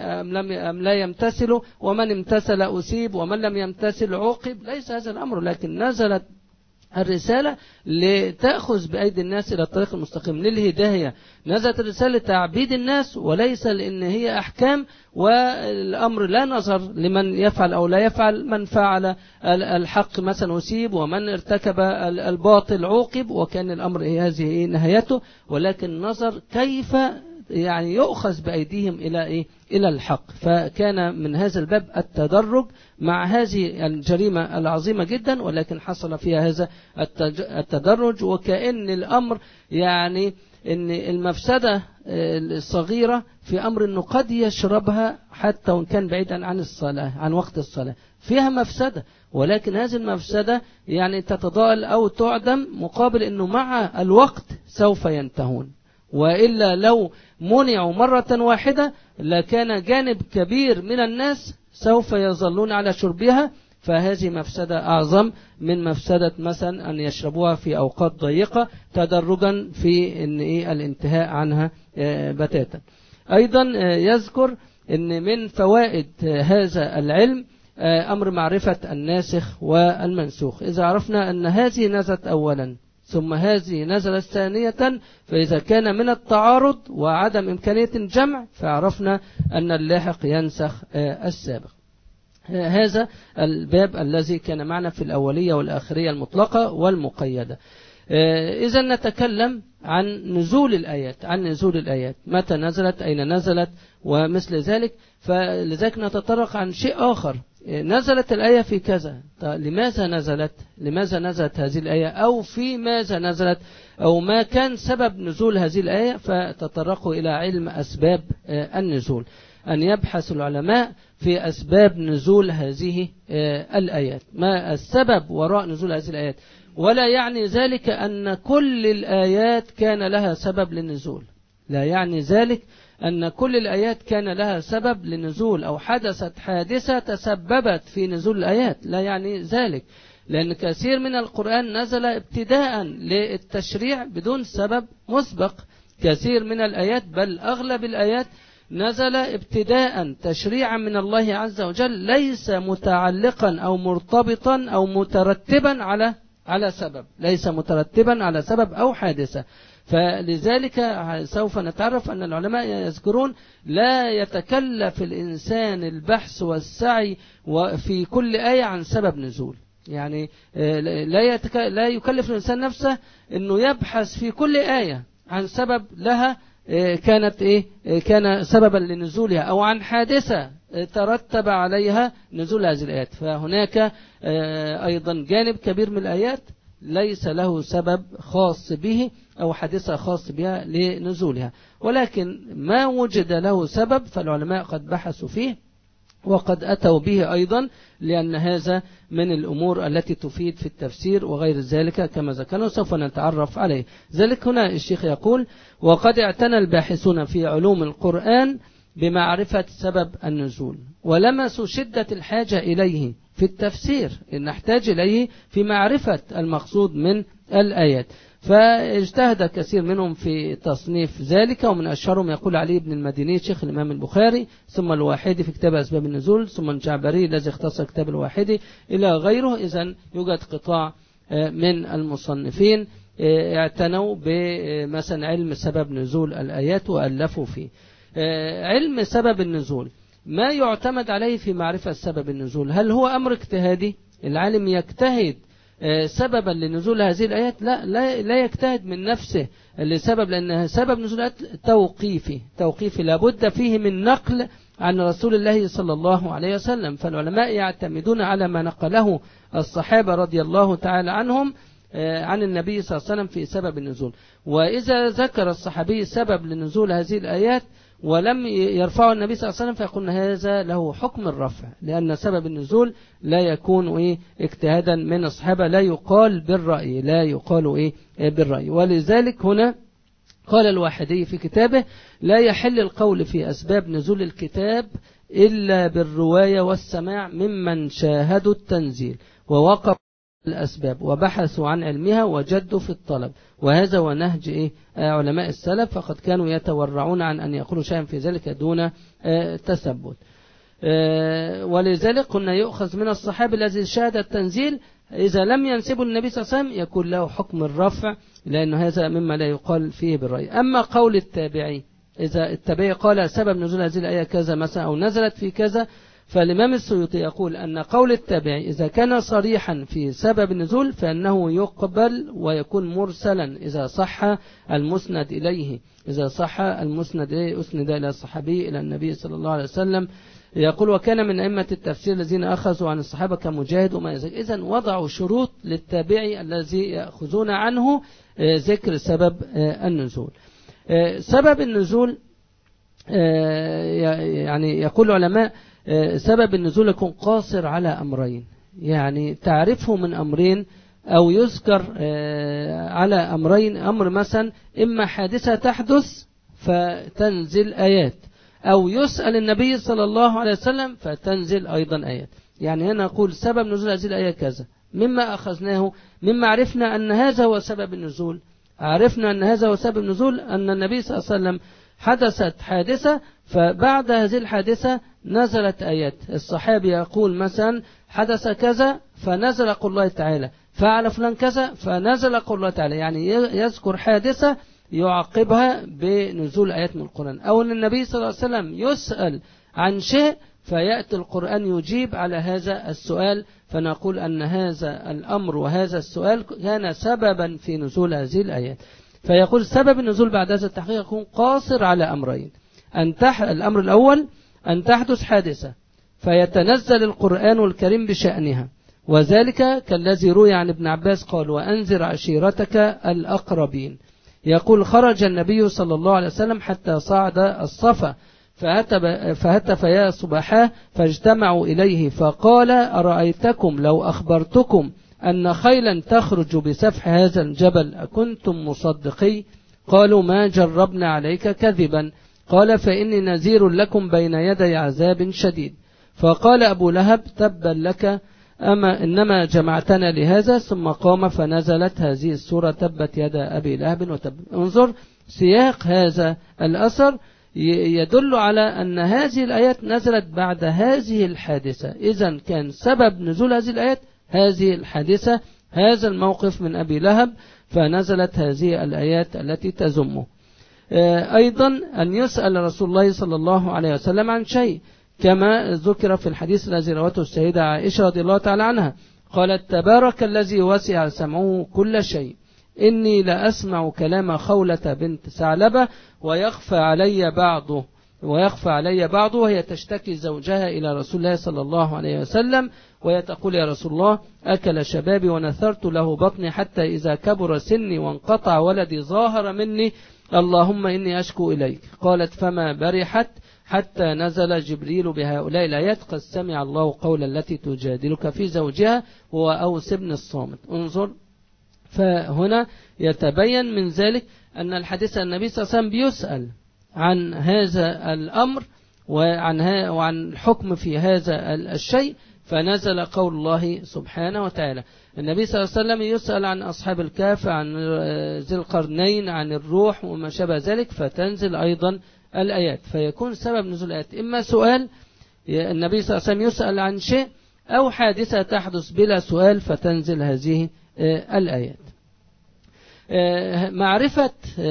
أم لا يمتثل، ومن امتثل أصيب ومن لم يمتثل عوقب، ليس هذا الأمر، لكن نزلت الرسالة لتأخذ بأيدي الناس إلى الطريق المستقيم للهداية، نزلت الرسالة لتعبيد الناس، وليس لأن هي أحكام، والأمر لا نظر لمن يفعل أو لا يفعل، من فعل الحق مثلا أصيب ومن ارتكب الباطل عوقب، وكان الأمر هذه نهايته، ولكن نظر كيف يعني يؤخذ بأيديهم إلى الحق. فكان من هذا الباب التدرج مع هذه الجريمة العظيمة جدا، ولكن حصل فيها هذا التدرج، وكأن الأمر يعني إن المفسدة الصغيرة في أمر أنه قد يشربها حتى وإن كان بعيدا عن الصلاة، عن وقت الصلاة، فيها مفسدة، ولكن هذه المفسدة يعني تتضاءل أو تعدم مقابل أنه مع الوقت سوف ينتهون، وإلا لو منعوا مرة واحدة لكان جانب كبير من الناس سوف يظلون على شربها، فهذه مفسدة أعظم من مفسدة مثلا أن يشربوها في أوقات ضيقة تدرجا في الانتهاء عنها بتاتا. أيضا يذكر أن من فوائد هذا العلم أمر معرفة الناسخ والمنسوخ. إذا عرفنا أن هذه نزلت أولا ثم هذه نزلت ثانية، فإذا كان من التعارض وعدم إمكانية الجمع فعرفنا أن اللاحق ينسخ السابق. هذا الباب الذي كان معنا في الأولية والآخرية المطلقة والمقيدة. إذا نتكلم عن نزول الآيات متى نزلت، أين نزلت، ومثل ذلك. فلذلك نتطرق عن شيء آخر، نزلت الآية في كذا، لماذا نزلت هذه الآية، أو في ماذا نزلت، أو ما كان سبب نزول هذه الآية. فتطرقوا إلى علم أسباب النزول، أن يبحث العلماء في أسباب نزول هذه الآيات، ما السبب وراء نزول هذه الآيات. ولا يعني ذلك أن كل الآيات كان لها سبب للنزول، لا يعني ذلك أن كل الآيات كان لها سبب للنزول، أو حدثت حادثة تسببت في نزول الآيات، لا يعني ذلك. لأن كثير من القرآن نزل ابتداء للتشريع بدون سبب مسبق، كثير من الآيات بل أغلب الآيات نزل ابتداء تشريعا من الله عز وجل، ليس متعلقا أو مرتبطا أو مترتبا على سبب، ليس مترتبا على سبب أو حادثة. فلذلك سوف نتعرف أن العلماء يذكرون لا يتكلف الإنسان البحث والسعي في كل آية عن سبب نزول، يعني لا يكلف الإنسان نفسه أنه يبحث في كل آية عن سبب لها كان سببا لنزولها، أو عن حادثة ترتب عليها نزول هذه الآيات. فهناك أيضا جانب كبير من الآيات ليس له سبب خاص به أو حادثة خاص بها لنزولها، ولكن ما وجد له سبب فالعلماء قد بحثوا فيه وقد أتوا به أيضا، لأن هذا من الأمور التي تفيد في التفسير وغير ذلك كما ذكرنا، سوف نتعرف عليه. ذلك هنا الشيخ يقول: وقد اعتنى الباحثون في علوم القرآن بمعرفة سبب النزول، ولمسوا شدة الحاجة إليه في التفسير، إن نحتاج إليه في معرفة المقصود من الآيات. فاجتهد كثير منهم في تصنيف ذلك، ومن أشهرهم يقول علي بن المديني شيخ الإمام البخاري، ثم الواحدي في كتاب أسباب النزول، ثم الجعبري الذي اختصر كتاب الواحدي، إلى غيره. إذن يوجد قطاع من المصنفين اعتنوا بمثلا علم سبب نزول الآيات وألفوا فيه. علم سبب النزول ما يعتمد عليه في معرفة سبب النزول، هل هو أمر اجتهادي؟ العالم يجتهد سببا لنزول هذه الآيات؟ لا يجتهد من نفسه لسبب، لأن سبب نزول الآيات توقيفي لابد فيه من نقل عن رسول الله صلى الله عليه وسلم. فالعلماء يعتمدون على ما نقله الصحابة رضي الله تعالى عنهم عن النبي صلى الله عليه وسلم في سبب النزول. وإذا ذكر الصحابي سبب لنزول هذه الآيات ولم يرفعه النبي صلى الله عليه وسلم فيقول هذا له حكم الرفع، لأن سبب النزول لا يكون اجتهادا من الصحابة، لا يقال بالرأي. ولذلك هنا قال الواحدي في كتابه: لا يحل القول في أسباب نزول الكتاب إلا بالرواية والسماع ممن شاهدوا التنزيل ووقف الأسباب وبحثوا عن علمها وجدوا في الطلب. وهذا هو نهج علماء السلف، فقد كانوا يتورعون عن أن يقولوا شيئا في ذلك دون تثبت. ولذلك قلنا يؤخذ من الصحابي الذي شاهد التنزيل، إذا لم ينسبه النبي صلى الله عليه وسلم يكون له حكم الرفع، لأن هذا مما لا يقال فيه بالرأي. أما قول التابعي، إذا التابعي قال سبب نزول هذه الآية كذا مثلا أو نزلت في كذا، فالإمام السيوطي يقول أن قول التابعي إذا كان صريحا في سبب النزول فإنه يقبل ويكون مرسلا إذا صح المسند إليه، أسند إلى الصحابي إلى النبي صلى الله عليه وسلم. يقول: وكان من أئمة التفسير الذين أخذوا عن الصحابة كمجاهد وما يزال. إذن وضعوا شروط للتابعي الذي يأخذون عنه ذكر سبب النزول. سبب النزول يعني يقول العلماء سبب النزول يكون قاصر على أمرين، يعني تعرفه من أمرين أو يذكر على أمرين. أمر مثلا إما حادثة تحدث فتنزل آيات، أو يسأل النبي صلى الله عليه وسلم فتنزل أيضا آيات. يعني هنا نقول سبب نزول هذه الآية كذا، مما أخذناه، مما عرفنا أن هذا هو سبب النزول. عرفنا أن هذا هو سبب النزول أن النبي صلى الله عليه وسلم حدثت حادثة، فبعد هذه الحادثة نزلت آيات. الصحابي يقول مثلا حدث كذا فنزل قول الله تعالى، فعل فلان كذا فنزل قول الله تعالى، يعني يذكر حادثة يعقبها بنزول آيات من القرآن. أو أن النبي صلى الله عليه وسلم يسأل عن شيء فيأتي القرآن يجيب على هذا السؤال، فنقول أن هذا الأمر وهذا السؤال كان سببا في نزول هذه الآيات. فيقول سبب النزول بعد هذا التحقيق يكون قاصر على أمرين. الأمر الأول أن تحدث حادثة فيتنزل القرآن الكريم بشأنها، وذلك كالذي روي عن ابن عباس قال وأنذر عشيرتك الأقربين. يقول خرج النبي صلى الله عليه وسلم حتى صعد الصفا فهتف يا صباحاه فاجتمعوا إليه فقال أرأيتكم لو أخبرتكم أن خيلا تخرج بسفح هذا الجبل أكنتم مصدقي؟ قالوا ما جربنا عليك كذبا. قال فإني نذير لكم بين يدي عذاب شديد. فقال أبو لهب تبا لك أما إنما جمعتنا لهذا، ثم قام فنزلت هذه السورة تبت يدا أبي لهب وتب. انظر سياق هذا الأثر يدل على أن هذه الآيات نزلت بعد هذه الحادثة. إذن كان سبب نزول هذه الآيات هذه الحادثة، هذا الموقف من أبي لهب، فنزلت هذه الآيات التي تزمه. أيضا أن يسأل رسول الله صلى الله عليه وسلم عن شيء كما ذكر في الحديث الذي روته السيدة عائشة رضي الله تعالى عنها قالت تبارك الذي وسع سمعه كل شيء إني لأسمع كلام خولة بنت ثعلبة ويخفى علي بعضه وهي تشتكي زوجها إلى رسول الله صلى الله عليه وسلم وهي تقول يا رسول الله أكل شبابي ونثرت له بطني حتى إذا كبر سني وانقطع ولدي ظاهر مني اللهم إني أشكو إليك. قالت فما برحت حتى نزل جبريل بهؤلاء الآيات قد سمع الله قول التي تجادلك في زوجها هو أوس بن الصامت. انظر، فهنا يتبين من ذلك أن الحديث النبي صلى الله عليه وسلم بيسأل عن هذا الأمر وعن الحكم في هذا الشيء، فنزل قول الله سبحانه وتعالى. النبي صلى الله عليه وسلم يسأل عن أصحاب الكهف، عن ذي القرنين، عن الروح وما شابه ذلك، فتنزل أيضا الآيات، فيكون سبب نزول الآيات إما سؤال النبي صلى الله عليه وسلم يسأل عن شيء أو حادثة تحدث بلا سؤال فتنزل هذه الآيات. معرفة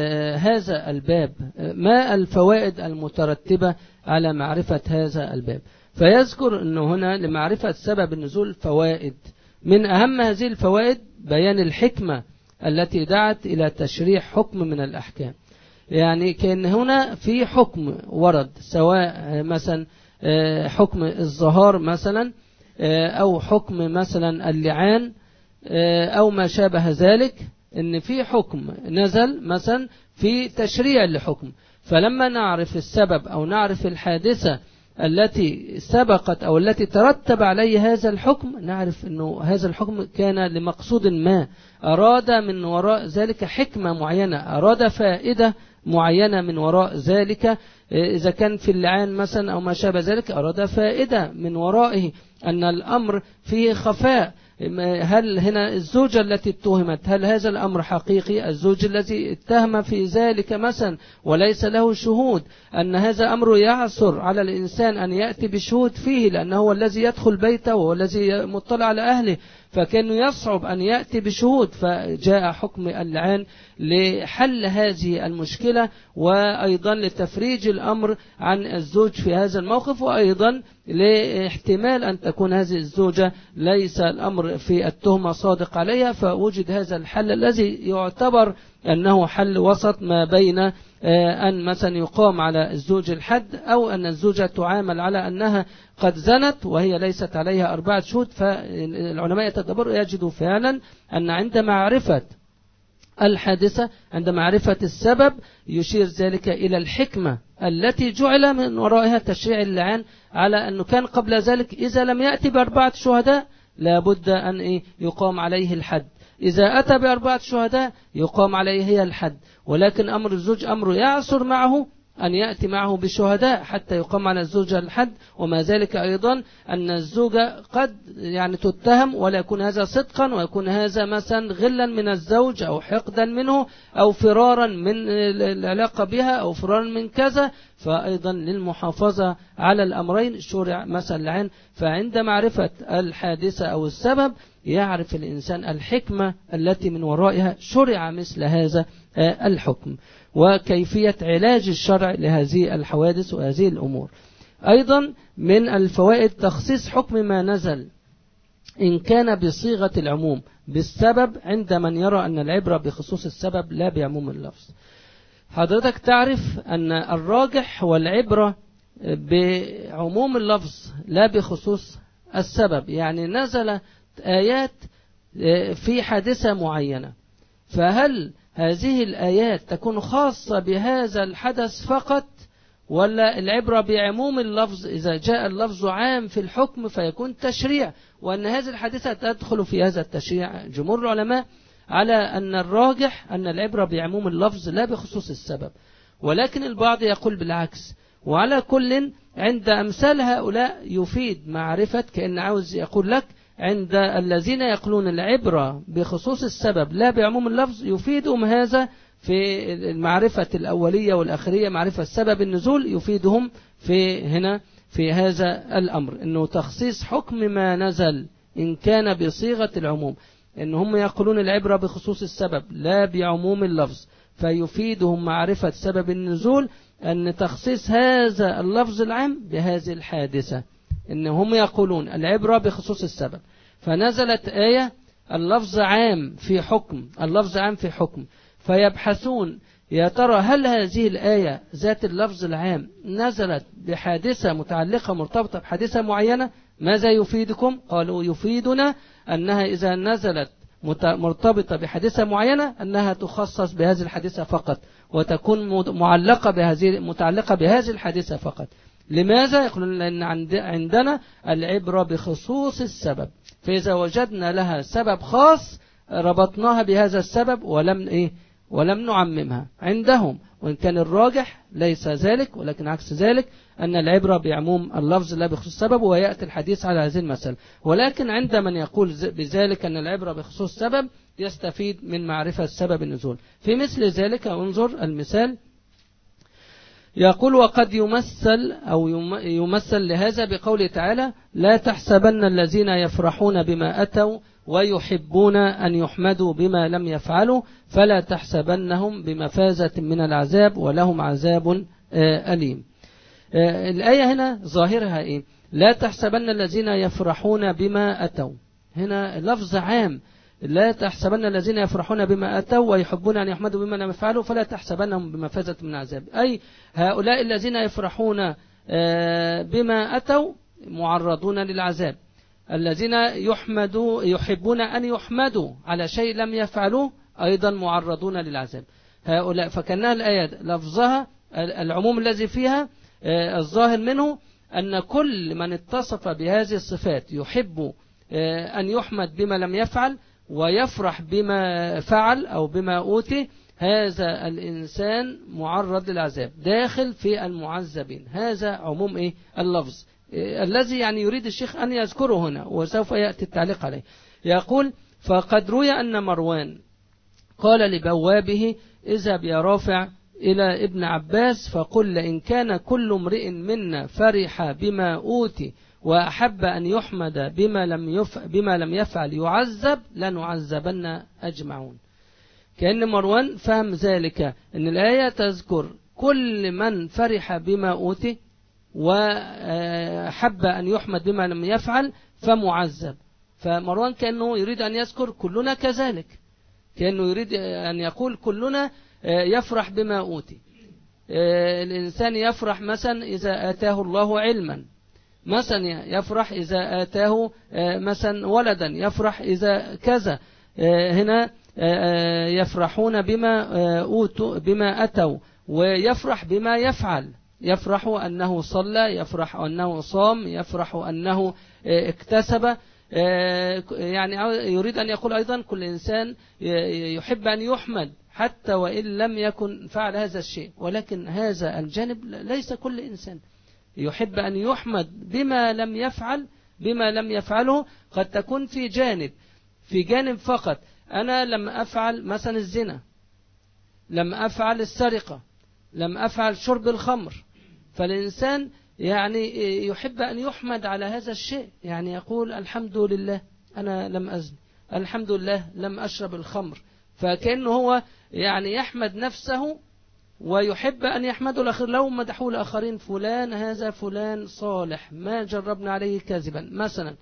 هذا الباب، ما الفوائد المترتبة على معرفة هذا الباب؟ فيذكر أنه هنا لمعرفة سبب النزول فوائد. من أهم هذه الفوائد بيان الحكمة التي دعت إلى تشريع حكم من الأحكام. يعني كان هنا في حكم ورد، سواء مثلا حكم الظهار مثلا أو حكم مثلا اللعان أو ما شابه ذلك، إن في حكم نزل مثلا في تشريع لحكم، فلما نعرف السبب أو نعرف الحادثة التي سبقت أو التي ترتب عليه هذا الحكم، نعرف أنه هذا الحكم كان لمقصود ما، أراد من وراء ذلك حكمة معينة، أراد فائدة معينة من وراء ذلك. إذا كان في اللعان مثلا أو ما شابه ذلك أراد فائدة من ورائه، أن الأمر فيه خفاء. هل هنا الزوجة التي اتهمت هل هذا الأمر حقيقي؟ الزوج الذي اتهم في ذلك مثلا وليس له شهود، أن هذا أمر يعثر على الإنسان أن يأتي بشهود فيه، لأنه هو الذي يدخل بيته وهو الذي مطلع على أهله، فكان يصعب أن يأتي بشهود، فجاء حكم اللعان لحل هذه المشكلة، وأيضا لتفريج الأمر عن الزوج في هذا الموقف، وأيضا لاحتمال أن تكون هذه الزوجة ليس الأمر في التهمة صادق عليها، فوجد هذا الحل الذي يعتبر أنه حل وسط ما بين أن مثلا يقام على الزوج الحد أو أن الزوجة تعامل على أنها قد زنت وهي ليست عليها 4 شهود. فالعلماء يتدبروا يجدوا فعلا أن عند معرفة الحادثة، عند معرفة السبب، يشير ذلك إلى الحكمة التي جعل من ورائها تشريع اللعان، على أنه كان قبل ذلك إذا لم يأتي ب4 شهداء لابد أن يقام عليه الحد، إذا أتى ب4 شهداء يقام عليه هي الحد، ولكن أمر الزوج أمر يعصر معه أن يأتي معه بشهداء حتى يقام على الزوجة الحد. وما ذلك أيضا أن الزوجة قد تتهم ولا يكون هذا صدقا، ويكون هذا مثلا غلا من الزوج أو حقدا منه أو فرارا من العلاقة بها أو فرارا من كذا، فأيضا للمحافظة على الأمرين شرع مثلا اللعان. فعند معرفة الحادثة أو السبب يعرف الإنسان الحكمة التي من ورائها شرع مثل هذا الحكم، وكيفية علاج الشرع لهذه الحوادث وهذه الأمور. أيضا من الفوائد تخصيص حكم ما نزل إن كان بصيغة العموم بالسبب، عند من يرى أن العبرة بخصوص السبب لا بعموم اللفظ. حضرتك تعرف أن الراجح والعبرة بعموم اللفظ لا بخصوص السبب، يعني نزل آيات في حادثة معينة، فهل هذه الآيات تكون خاصة بهذا الحدث فقط، ولا العبرة بعموم اللفظ إذا جاء اللفظ عام في الحكم فيكون تشريع، وأن هذه الحادثة تدخل في هذا التشريع؟ جمهور العلماء على أن الراجح أن العبرة بعموم اللفظ لا بخصوص السبب، ولكن البعض يقول بالعكس. وعلى كل عند أمثال هؤلاء يفيد معرفة، كأن عاوز يقول لك عند الذين يقولون العبرة بخصوص السبب لا بعموم اللفظ يفيدهم هذا في المعرفة الأولية والأخرية، معرفة سبب النزول يفيدهم في هنا في هذا الأمر، أنه تخصيص حكم ما نزل إن كان بصيغة العموم، أن هم يقولون العبرة بخصوص السبب لا بعموم اللفظ، فيفيدهم معرفة سبب النزول أن تخصيص هذا اللفظ العام بهذه الحادثة، إن هم يقولون العبرة بخصوص السبب، فنزلت آية اللفظ عام في حكم، اللفظ عام في حكم، فيبحثون يا ترى هل هذه الآية ذات اللفظ العام نزلت بحادثة متعلقة مرتبطة بحادثة معينة؟ ماذا يفيدكم؟ قالوا يفيدنا أنها إذا نزلت مرتبطة بحادثة معينة أنها تخصص بهذه الحادثة فقط، وتكون متعلقة بهذه الحادثة فقط. لماذا؟ يقولون لأن عندنا العبرة بخصوص السبب، فإذا وجدنا لها سبب خاص ربطناها بهذا السبب ولم نعممها عندهم، وإن كان الراجح ليس ذلك، ولكن عكس ذلك أن العبرة بعموم اللفظ لا بخصوص السبب، ويأتي الحديث على هذه المسألة. ولكن عند من يقول بذلك أن العبرة بخصوص السبب يستفيد من معرفة سبب النزول. في مثل ذلك انظر المثال، يقول وقد يمثل لهذا بقوله تعالى لا تحسبن الذين يفرحون بما أتوا ويحبون أن يحمدوا بما لم يفعلوا فلا تحسبنهم بمفازة من العذاب ولهم عذاب أليم. الآية هنا ظاهرها إيه؟ لا تحسبن الذين يفرحون بما أتوا، هنا لفظ عام، لا تحسبن الذين يفرحون بما أتوا ويحبون أن يحمدوا بما لم يفعلوا فلا تحسبنهم بمفازة من العذاب، أي هؤلاء الذين يفرحون بما أتوا معرضون للعذاب، الذين يحبون أن يحمدوا على شيء لم يفعلوه أيضا معرضون للعذاب هؤلاء. فكانها الآية لفظها العموم الذي فيها الظاهر منه أن كل من اتصف بهذه الصفات يحب أن يحمد بما لم يفعل ويفرح بما فعل أو بما أوتي، هذا الإنسان معرض للعذاب داخل في المعذبين. هذا عموم اللفظ الذي يعني يريد الشيخ أن يذكره هنا، وسوف يأتي التعليق عليه. يقول فقد روي أن مروان قال لبوابه اذهب يا رافع إلى ابن عباس فقل إن كان كل امرئ منا فرح بما أوتي وأحب أن يحمد بما لم يفعل يعذب لنعذبن أجمعون. كأن مروان فهم ذلك أن الآية تذكر كل من فرح بما أوتي وحب أن يحمد بما لم يفعل فمعذب، فمروان كأنه يريد أن يذكر كلنا كذلك، كأنه يريد أن يقول كلنا يفرح بما أوتي. الإنسان يفرح مثلا إذا آتاه الله علما، مثلا يفرح إذا آتاه مثلا ولدا، يفرح إذا كذا. هنا يفرحون بما أتوا ويفرح بما يفعل، يفرح أنه صلى، يفرح أنه صام، يفرح أنه اكتسب. يعني يريد أن يقول أيضا كل إنسان يحب أن يحمد حتى وإن لم يكن فعل هذا الشيء، ولكن هذا الجانب ليس كل إنسان يحب أن يحمد بما لم يفعله. قد تكون في جانب فقط، أنا لم أفعل مثلا الزنا، لم أفعل السرقة، لم أفعل شرب الخمر، فالإنسان يعني يحب أن يحمد على هذا الشيء، يعني يقول الحمد لله أنا لم أزن، الحمد لله لم أشرب الخمر، فكأنه هو يعني يحمد نفسه ويحب أن يحمدوا الآخر. لو مدحوا الآخرين فلان هذا فلان صالح ما جربنا عليه كذبا مثلا،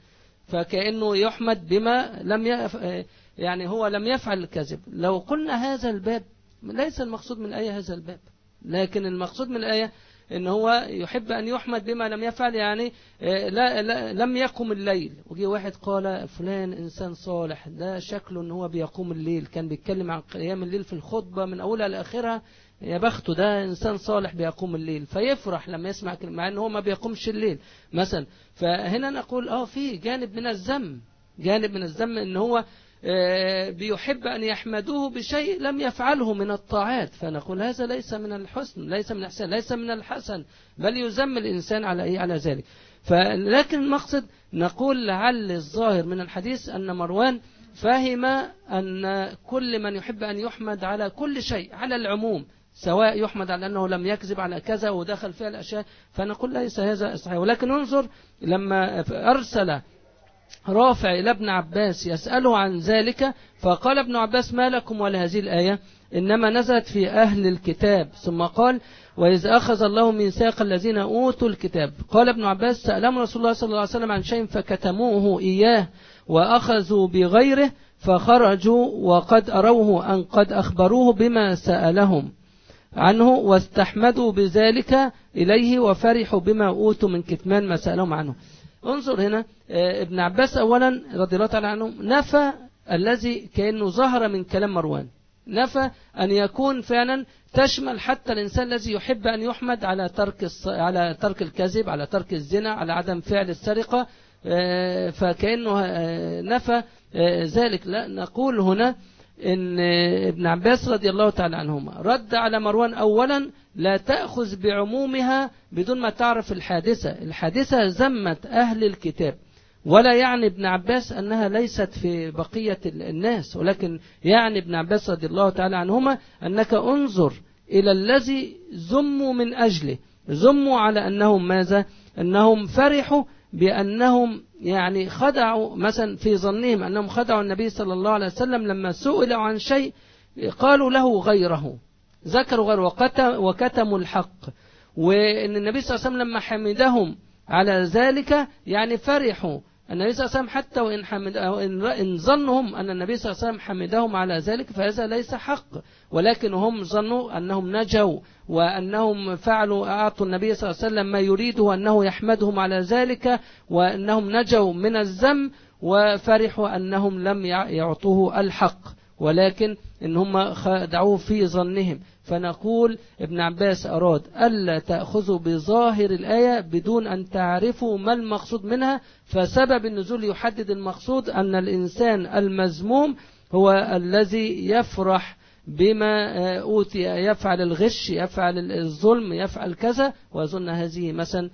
فكأنه يحمد بما يعني هو لم يفعل الكذب. لو قلنا هذا الباب ليس المقصود من الآية هذا الباب، لكن المقصود من الآية إن هو يحب أن يحمد بما لم يفعل، يعني لم يقم الليل، وجي واحد قال فلان إنسان صالح، ده شكله إن هو بيقوم الليل، كان بيتكلم عن قيام الليل في الخطبة من أولها لآخرها، يا بخته ده إنسان صالح بيقوم الليل، فيفرح لما يسمع كلمة مع إن هو ما بيقومش الليل مثلا. فهنا نقول في جانب من الذم، جانب من الذم إن هو بيحب أن يحمدوه بشيء لم يفعله من الطاعات، فنقول هذا ليس من الحسن، ليس من الإحسان، ليس من الحسن، بل يذم الإنسان على ذلك. لكن المقصد نقول لعل الظاهر من الحديث أن مروان فهم أن كل من يحب أن يحمد على كل شيء على العموم، سواء يحمد على أنه لم يكذب على كذا ودخل فيها الأشياء، فنقول ليس هذا صحيح. ولكن انظر لما أرسل رافع إلى ابن عباس يسأله عن ذلك، فقال ابن عباس ما لكم ولهذه الآية إنما نزلت في أهل الكتاب، ثم قال وإذ أخذ الله ميثاق الذين أوتوا الكتاب. قال ابن عباس سألهم رسول الله صلى الله عليه وسلم عن شيء فكتموه إياه وأخذوا بغيره فخرجوا وقد أروه أن قد أخبروه بما سألهم عنه واستحمدوا بذلك إليه وفرحوا بما أوتوا من كتمان ما سألهم عنه. انظر هنا ابن عباس أولا رضي الله تعالى عنه نفى الذي كأنه ظهر من كلام مروان، نفى أن يكون فعلا تشمل حتى الإنسان الذي يحب أن يحمد على ترك الكذب، على ترك الزنا، على عدم فعل السرقة، فكأنه نفى ذلك. لا، نقول هنا إن ابن عباس رضي الله تعالى عنهما رد على مروان أولا لا تأخذ بعمومها بدون ما تعرف الحادثة ذمت أهل الكتاب، ولا يعني ابن عباس أنها ليست في بقية الناس، ولكن يعني ابن عباس رضي الله تعالى عنهما أنك انظر إلى الذي ذموا من أجله، ذموا على أنهم ماذا؟ أنهم فرحوا بأنهم يعني خدعوا مثلا في ظنهم أنهم خدعوا النبي صلى الله عليه وسلم لما سئلوا عن شيء قالوا له غيره، ذكروا غيره وكتموا الحق، وأن النبي صلى الله عليه وسلم لما حمدهم على ذلك يعني فرحوا النبي صلى الله عليه وسلم، حتى وإن ظنهم أن النبي صلى الله عليه وسلم حمدهم على ذلك فهذا ليس حق، ولكن هم ظنوا أنهم نجوا وأنهم فعلوا أعطوا النبي صلى الله عليه وسلم ما يريده أنه يحمدهم على ذلك، وأنهم نجوا من الذم وفرحوا أنهم لم يعطوه الحق، ولكن إن هم خدعوه في ظنهم. فنقول ابن عباس أراد ألا تأخذوا بظاهر الآية بدون أن تعرفوا ما المقصود منها، فسبب النزول يحدد المقصود أن الإنسان المذموم هو الذي يفرح بما أوتي، يفعل الغش، يفعل الظلم، يفعل كذا، وأظن هذه مثلا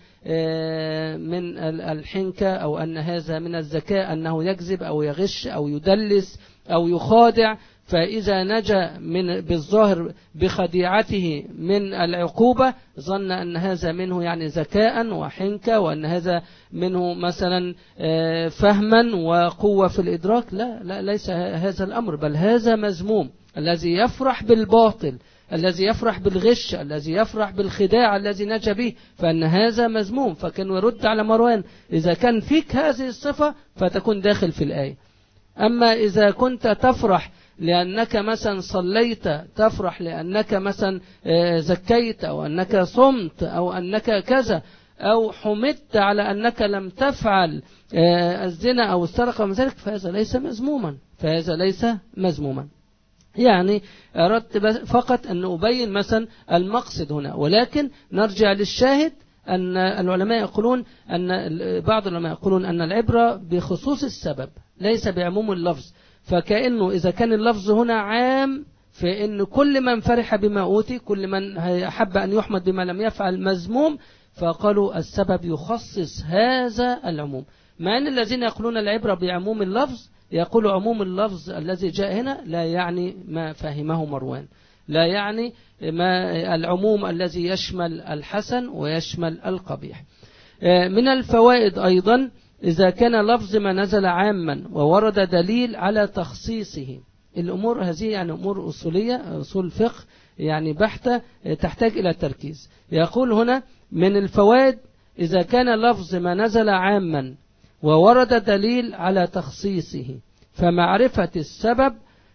من الحنكة، أو أن هذا من الذكاء أنه يكذب أو يغش أو يدلس أو يخادع، فإذا نجا بالظاهر بخديعته من العقوبة ظن أن هذا منه يعني ذكاء وحنكة، وأن هذا منه مثلا فهما وقوة في الإدراك. لا ليس هذا الأمر، بل هذا مذموم، الذي يفرح بالباطل، الذي يفرح بالغش، الذي يفرح بالخداع الذي نجا به، فأن هذا مذموم. فكان يرد على مروان إذا كان فيك هذه الصفة فتكون داخل في الآية. أما إذا كنت تفرح لأنك مثلا صليت، تفرح لأنك مثلا زكيت، أو أنك صمت، أو أنك كذا، أو حمدت على أنك لم تفعل الزنا أو السرقة من ذلك، فهذا ليس مذموما، فهذا ليس مذموما. يعني أردت فقط أن أبين مثلا المقصد هنا، ولكن نرجع للشاهد أن العلماء يقولون بعض العلماء يقولون أن العبرة بخصوص السبب ليس بعموم اللفظ، فكأنه إذا كان اللفظ هنا عام فإن كل من فرح بما أوتي، كل من أحب أن يحمد بما لم يفعل مذموم، فقالوا السبب يخصص هذا العموم، مع أن الذين يقولون العبرة بعموم اللفظ يقول عموم اللفظ الذي جاء هنا لا يعني ما فهمه مروان، لا يعني ما العموم الذي يشمل الحسن ويشمل القبيح. من الفوائد أيضا إذا كان لفظ ما نزل عاما وورد دليل على تخصيصه، الأمور هذه يعني أمور أصولية، أصول فقه يعني بحتة تحتاج إلى تركيز. يقول هنا من الفوائد إذا كان لفظ ما نزل عاما وورد دليل على تخصيصه، فمعرفة السبب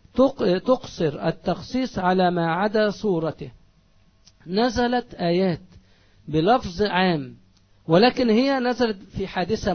تقصر التخصيص على ما عدا صورته. نزلت آيات بلفظ عام، ولكن هي نزلت في حادثة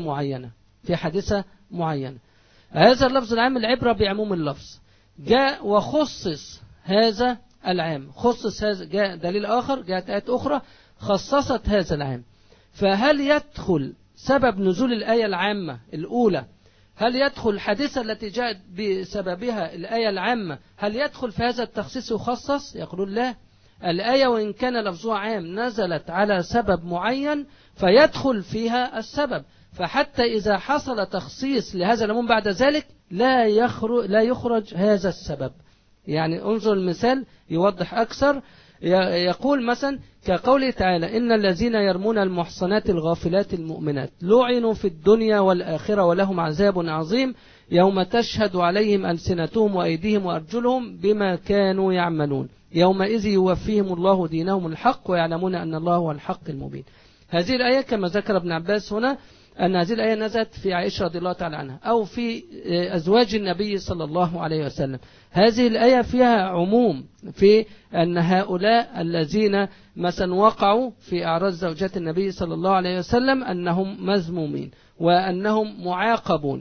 معينة. هذا اللفظ العام العبرة بعموم اللفظ، جاء وخصص هذا العام، خصص هذا، جاء دليل آخر، جاءت آيات أخرى خصصت هذا العام. فهل يدخل سبب نزول الآية العامة الأولى، هل يدخل الحادثة التي جاءت بسببها الآية العامة، هل يدخل في هذا التخصيص يخصص؟ يقولون لا، الآية وإن كان لفظها عام نزلت على سبب معين فيدخل فيها السبب، فحتى إذا حصل تخصيص لهذا العموم بعد ذلك لا يخرج هذا السبب. يعني انظر المثال يوضح أكثر. يقول مثلا كقوله تعالى: إن الذين يرمون المحصنات الغافلات المؤمنات لعنوا في الدنيا والآخرة ولهم عذاب عظيم يوم تشهد عليهم ألسنتهم وأيديهم وأرجلهم بما كانوا يعملون يومئذ يوفيهم الله دينهم الحق ويعلمون أن الله هو الحق المبين. هذه الآية كما ذكر ابن عباس هنا أن هذه الآية نزلت في عائشة رضي الله تعالى عنها أو في أزواج النبي صلى الله عليه وسلم. هذه الآية فيها عموم في أن هؤلاء الذين مثلا وقعوا في أعراض زوجات النبي صلى الله عليه وسلم أنهم مذمومين وأنهم معاقبون.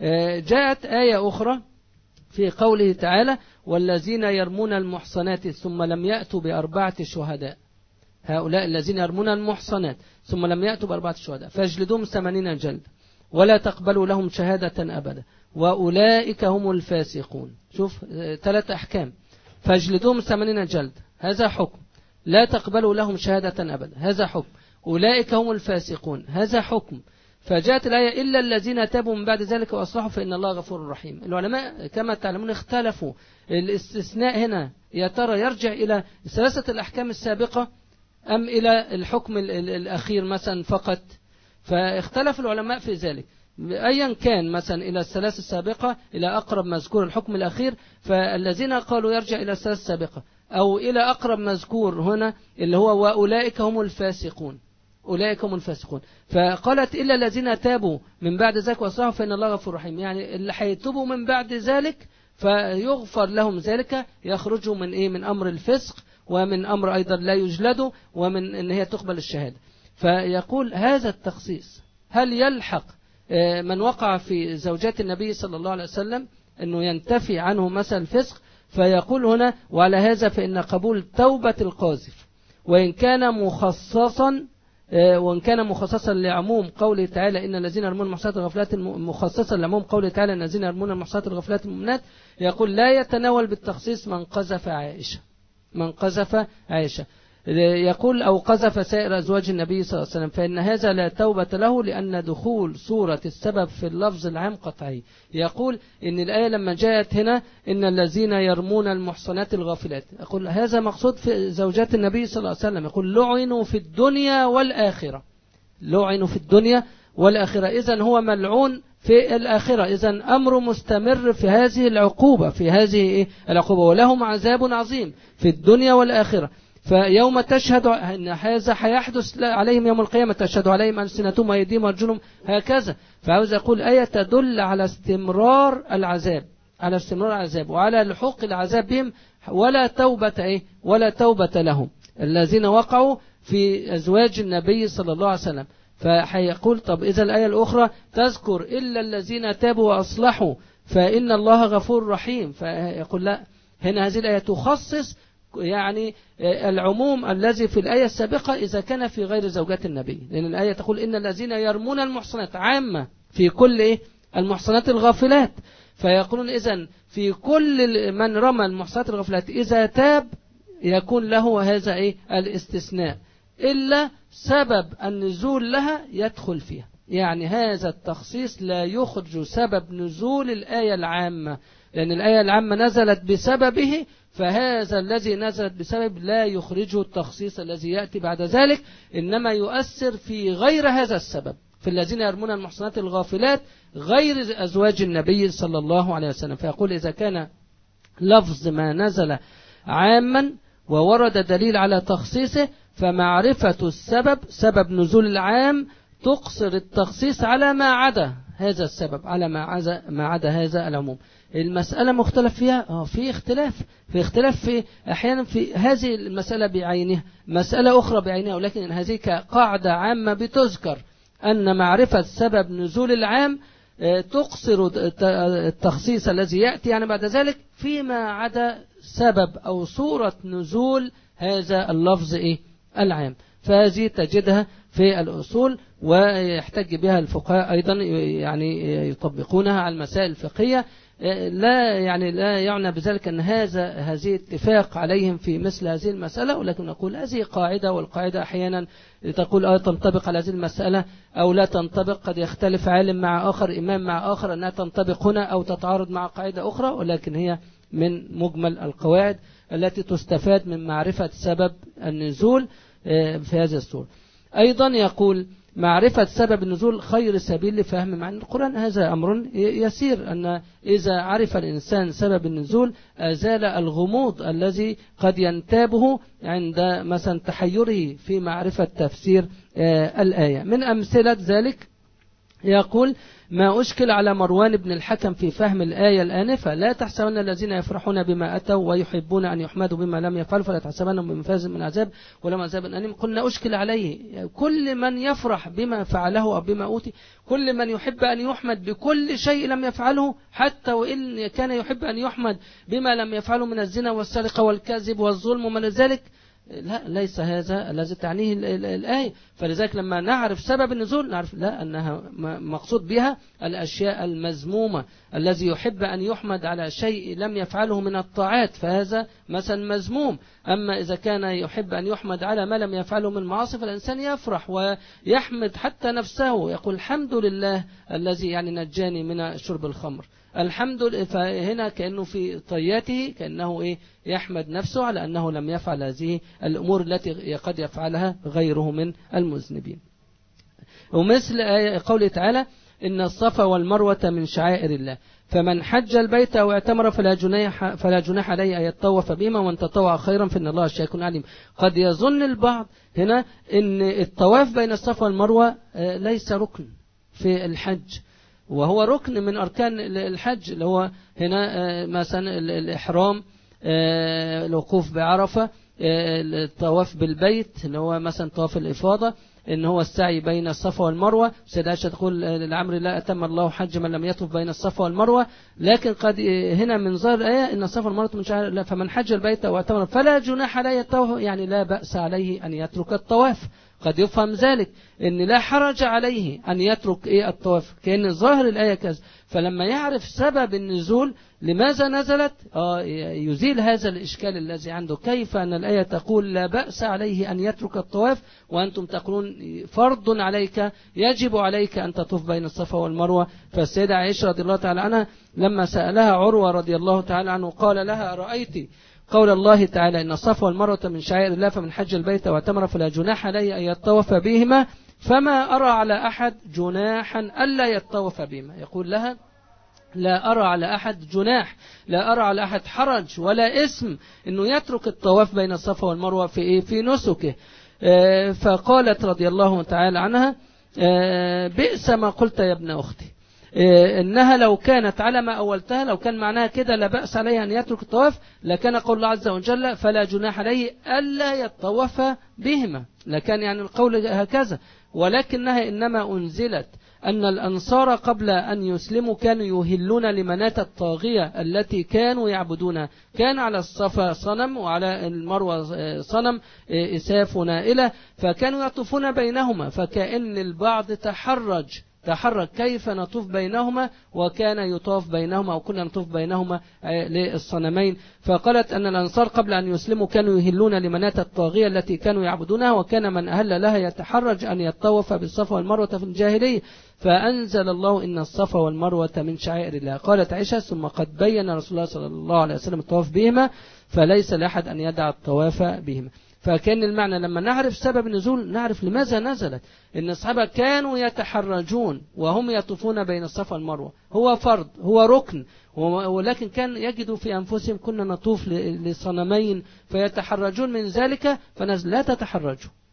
جاءت آية أخرى في قوله تعالى: والذين يرمون المحصنات ثم لم يأتوا بأربعة شهداء، هؤلاء الذين يرمون المحصنات ثم لم يأتوا بأربعة شهداء فاجلدوهم 80 جلد ولا تقبلوا لهم شهادة أبدا وأولئك هم الفاسقون. شوف 3 أحكام: فاجلدوهم 80 جلد هذا حكم، لا تقبلوا لهم شهادة أبدا هذا حكم، أولئك هم الفاسقون هذا حكم. فجاءت الآية: إلا الذين تابوا من بعد ذلك وأصلحوا فإن الله غفور رحيم. العلماء كما تعلمون اختلفوا، الاستثناء هنا يا ترى يرجع إلى 3 الأحكام السابقة أم إلى الحكم الأخير مثلا فقط؟ فاختلف العلماء في ذلك. أيا كان مثلا إلى 3 السابقة إلى أقرب مذكور الحكم الأخير، فالذين قالوا يرجع إلى 3 السابقة أو إلى أقرب مذكور هنا اللي هو وأولئك هم الفاسقون، أولئك هم الفاسقون. فقالت: إلا الذين تابوا من بعد ذلك وأصلحوا فإن الله غفور رحيم، يعني اللي هيتوبوا من بعد ذلك فيغفر لهم ذلك، يخرجوا من إيه؟ من أمر الفسق، ومن أمر أيضا لا يجلدوا، ومن أن هي تقبل الشهادة. فيقول هذا التخصيص هل يلحق من وقع في زوجات النبي صلى الله عليه وسلم أنه ينتفي عنه مثل الفسق؟ فيقول هنا: وعلى هذا فإن قبول توبة القاذف وإن كان مخصصا لعموم قوله تعالى: إن الذين يرمون المحصنات الغافلات مخصصا لعموم قوله تعالى: إن الذين يرمون المحصنات الغافلات المؤمنات، يقول لا يتناول بالتخصيص من قذف عائشة، يقول أو قذف سائر أزواج النبي صلى الله عليه وسلم، فإن هذا لا توبة له لأن دخول صورة السبب في اللفظ العام قطعي. يقول إن الآية لما جاءت هنا: إن الذين يرمون المحصنات الغافلات، يقول هذا مقصود في زوجات النبي صلى الله عليه وسلم، يقول لعنوا في الدنيا والآخرة، إذن هو ملعون في الآخرة، إذن أمر مستمر في هذه العقوبة، ولهم عذاب عظيم في الدنيا والآخرة. فيوم تشهد أن هذا حيحدث عليهم يوم القيامة، تشهد عليهم ألسنتهم وأيديهم وأرجلهم هكذا. فعاوز أقول آية تدل على استمرار العذاب، وعلى لحوق العذاب بهم، ولا توبة لهم الذين وقعوا في أزواج النبي صلى الله عليه وسلم. فحيقول طب إذا الآية الأخرى تذكر إلا الذين تابوا وأصلحوا فإن الله غفور رحيم، فيقول لا، هنا هذه الآية تخصص يعني العموم الذي في الآية السابقة إذا كان في غير زوجات النبي، لأن الآية تقول إن الذين يرمون المحصنات عامة في كل المحصنات الغافلات، فيقولون إذن في كل من رمى المحصنات الغافلات إذا تاب يكون له هذا الاستثناء، إلا سبب النزول لها يدخل فيها. يعني هذا التخصيص لا يخرج سبب نزول الآية العامة، لأن الآية العامة نزلت بسببه، فهذا الذي نزلت بسبب لا يخرجه التخصيص الذي يأتي بعد ذلك، إنما يؤثر في غير هذا السبب، في الذين يرمون المحصنات الغافلات غير أزواج النبي صلى الله عليه وسلم. فيقول إذا كان لفظ ما نزل عاما وورد دليل على تخصيصه، فمعرفة السبب، سبب نزول العام، تقصر التخصيص على ما عدا هذا السبب، على ما عدا هذا العموم. المسألة مختلف فيها، في اختلاف في أحيانا في هذه المسألة بعينها، مسألة أخرى بعينها، ولكن هذه كقاعدة عامة بتذكر أن معرفة سبب نزول العام تقصر التخصيص الذي يأتي يعني بعد ذلك فيما عدا سبب أو صورة نزول هذا اللفظ العام. فهذه تجدها في الأصول، ويحتج بها الفقهاء أيضا، يعني يطبقونها على المسائل الفقهية. لا يعني بذلك أن هذه اتفاق عليهم في مثل هذه المسألة، ولكن نقول هذه قاعدة، والقاعدة أحيانا تقول تنطبق على هذه المسألة أو لا تنطبق، قد يختلف عالم مع آخر، إمام مع آخر، أنها تنطبق هنا أو تتعارض مع قاعدة أخرى، ولكن هي من مجمل القواعد التي تستفاد من معرفة سبب النزول في هذه الصورة. أيضا يقول معرفة سبب النزول خير سبيل لفهم معنى القرآن. هذا أمر يسير، أن إذا عرف الإنسان سبب النزول أزال الغموض الذي قد ينتابه عند مثلا تحيره في معرفة تفسير الآية. من أمثلة ذلك يقول ما أشكل على مروان بن الحكم في فهم الآية الآنفة لا تحسبن الذين يفرحون بما أتوا ويحبون أن يحمدوا بما لم يفعلوا فلا تحسبنهم بمفاز من عذاب ولم عذاب أليم. قلنا أشكل عليه كل من يفرح بما فعله أو بما أوتي، كل من يحب أن يحمد بكل شيء لم يفعله، حتى وإن كان يحب أن يحمد بما لم يفعله من الزنا والسرقة والكذب والظلم ومن ذلك، لا، ليس هذا الذي تعنيه الآية. فلذلك لما نعرف سبب النزول نعرف لا، أنها مقصود بها الأشياء المذمومة، الذي يحب أن يحمد على شيء لم يفعله من الطاعات فهذا مثلا مذموم. أما إذا كان يحب أن يحمد على ما لم يفعله من المعاصي فالإنسان يفرح ويحمد حتى نفسه، يقول الحمد لله الذي يعني نجاني من شرب الخمر، الحمد لله. فهنا كأنه في طياته كأنه يحمد نفسه على أنه لم يفعل هذه الأمور التي قد يفعلها غيره من المذنبين. ومثل قوله تعالى إن الصفا والمروة من شعائر الله فمن حج البيت أو اعتمر فلا جناح عليه أن يتطوف بهما وان تطوع خيرا فإن الله شاكر عليم. قد يظن البعض هنا إن الطواف بين الصفا والمروة ليس ركن في الحج، وهو ركن من أركان الحج، اللي هو هنا مثلا الإحرام، الوقوف بعرفة، الطواف بالبيت اللي هو مثلا طواف الإفاضة، إن هو السعي بين الصفا والمروة. سيدة عائشة تقول لعمرو لا أتم الله حج من لم يطف بين الصفا والمروة. لكن قد هنا من ظاهر الآية إن الصفا والمروة من شعائر الله فمن حج البيت واعتمر فلا جناح عليه الطواف، يعني لا بأس عليه أن يترك الطواف. قد يفهم ذلك إن لا حرج عليه أن يترك الطواف، كأن ظاهر الآية كذا. فلما يعرف سبب النزول لماذا نزلت يزيل هذا الإشكال الذي عنده، كيف أن الآية تقول لا بأس عليه أن يترك الطواف وأنتم تقولون فرض عليك يجب عليك أن تطوف بين الصفا والمروة. فالسيدة عائشة رضي الله تعالى عنها لما سألها عروة رضي الله تعالى عنه قال لها رأيت قول الله تعالى إن الصفا والمروة من شعائر الله فمن حج البيت واعتمر فلا جناح عليه أن يطوف بهما فما أرى على أحد جناحا ألا يطوف بهما. يقول لها لا أرى على أحد جناح، لا أرى على أحد حرج ولا اسم إنه يترك الطواف بين الصفا والمروة في نسكه. فقالت رضي الله تعالى عنها بئس ما قلت يا ابن أختي، إنها لو كانت على ما أولتها، لو كان معناها كده لا بأس عليه أن يترك الطواف لكان قول الله عز وجل فلا جناح عليه ألا يطوف بهما، لكان يعني القول هكذا. ولكنها إنما أنزلت أن الأنصار قبل أن يسلموا كانوا يهلون لمناة الطاغية التي كانوا يعبدونها، كان على الصفا صنم وعلى المروة صنم إساف نائلة، فكانوا يطوفون بينهما، فكأن البعض تحرج كيف نطوف بينهما وكان يطاف بينهما أو كنا نطوف بينهما للصنمين. فقالت أن الأنصار قبل أن يسلموا كانوا يهلون لمناة الطاغية التي كانوا يعبدونها، وكان من أهل لها يتحرج أن يطوف بالصفا والمروة في الجاهلية، فأنزل الله إن الصفا والمروة من شعائر الله. قالت عائشة ثم قد بين رسول الله صلى الله عليه وسلم الطواف بهما فليس لأحد أن يدع الطواف بهما. فكان المعنى لما نعرف سبب النزول نعرف لماذا نزلت. إن الصحابة كانوا يتحرجون وهم يطوفون بين الصفا والمروة، هو فرض هو ركن، ولكن كان يجدوا في أنفسهم كنا نطوف لصنمين فيتحرجون من ذلك، فنزل لا تتحرجوا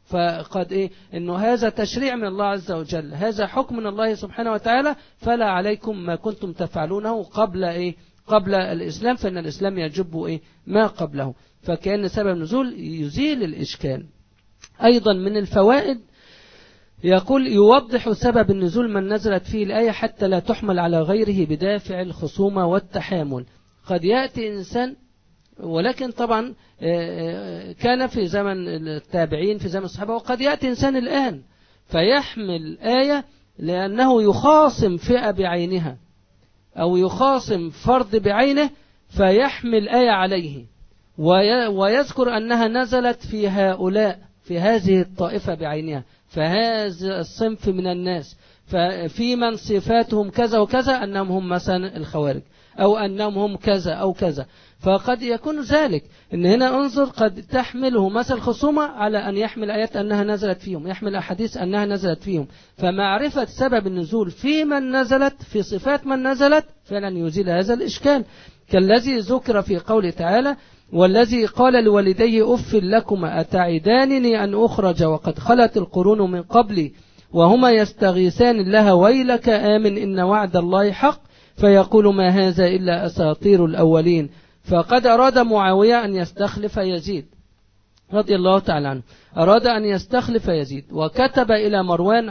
فقد إنه هذا تشريع من الله عز وجل، هذا حكم من الله سبحانه وتعالى، فلا عليكم ما كنتم تفعلونه قبل الإسلام، فإن الإسلام يجب ما قبله. فكان سبب النزول يزيل الإشكال. أيضا من الفوائد يقول يوضح سبب النزول من نزلت فيه الآية حتى لا تحمل على غيره بدافع الخصومة والتحامل. قد يأتي إنسان، ولكن طبعا كان في زمن التابعين في زمن الصحابة، وقد يأتي إنسان الآن فيحمل آية لأنه يخاصم فئة بعينها أو يخاصم فرد بعينه، فيحمل آية عليه ويذكر أنها نزلت في هؤلاء، في هذه الطائفة بعينها، فهذا الصنف من الناس، ففي من صفاتهم كذا وكذا أنهم هم مثلا الخوارج، أو أنهم هم كذا أو كذا. فقد يكون ذلك إن هنا انظر قد تحمله مثل خصومة على أن يحمل آيات أنها نزلت فيهم، يحمل أحاديث أنها نزلت فيهم. فمعرفة سبب النزول في من نزلت، في صفات من نزلت، فعلا يزيل هذا الإشكال، كالذي ذكر في قوله تعالى: والذي قال لوالديه أف لكما أتعدانني أن أخرج وقد خلت القرون من قبلي وهما يستغيثان الله ويلك آمن إن وعد الله حق فيقول ما هذا إلا أساطير الأولين. فقد أراد معاوية أن يستخلف يزيد رضي الله تعالى عنه، أراد أن يستخلف يزيد، وكتب إلى مروان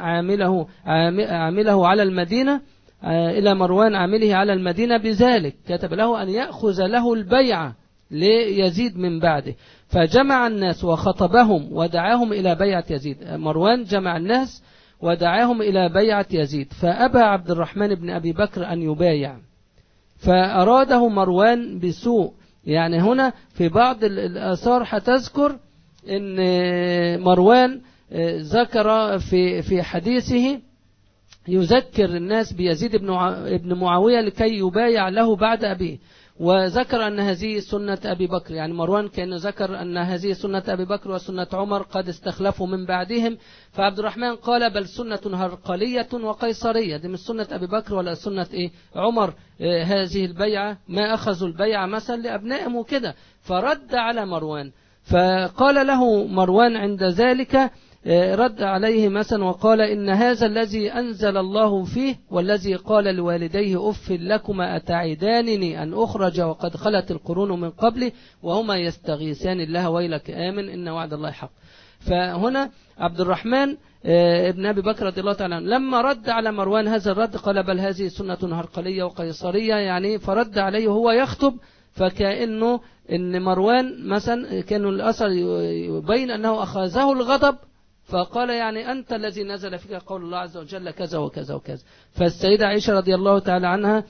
عامله على المدينة، إلى مروان عامله على المدينة بذلك، كتب له أن يأخذ له البيعة ليزيد من بعده. فجمع الناس وخطبهم ودعاهم إلى بيعة يزيد. مروان جمع الناس ودعاهم إلى بيعة يزيد، فأبى عبد الرحمن بن أبي بكر أن يبايع، فأراده مروان بسوء. يعني هنا في بعض الآثار هتذكر أن مروان ذكر في حديثه يذكر الناس بيزيد بن معاوية لكي يبايع له بعد أبيه، وذكر أن هذه سنة أبي بكر. يعني مروان كان ذكر أن هذه سنة أبي بكر وسنة عمر قد استخلفوا من بعدهم، فعبد الرحمن قال بل سنة هرقلية وقيصرية، دي مش سنة أبي بكر ولا سنة عمر، هذه البيعة ما أخذوا البيعة مثلا لأبنائهم وكده. فرد على مروان، فقال له مروان عند ذلك رد عليه مثلا وقال إن هذا الذي أنزل الله فيه والذي قال لوالديه أف لكما أتعدانني أن أخرج وقد خلت القرون من قبلي وهما يستغيثان الله ويلك آمن إن وعد الله حق. فهنا عبد الرحمن ابن أبي بكر رضي الله تعالى عنه لما رد على مروان هذا الرد قال بل هذه سنة هرقلية وقيصرية، يعني فرد عليه وهو يخطب، فكأنه إن مروان مثلا كانوا الأثر يبين أنه أخذه الغضب، فقال يعني أنت الذي نزل فيك قول الله عز وجل كذا وكذا وكذا. فالسيدة عائشة رضي الله تعالى عنها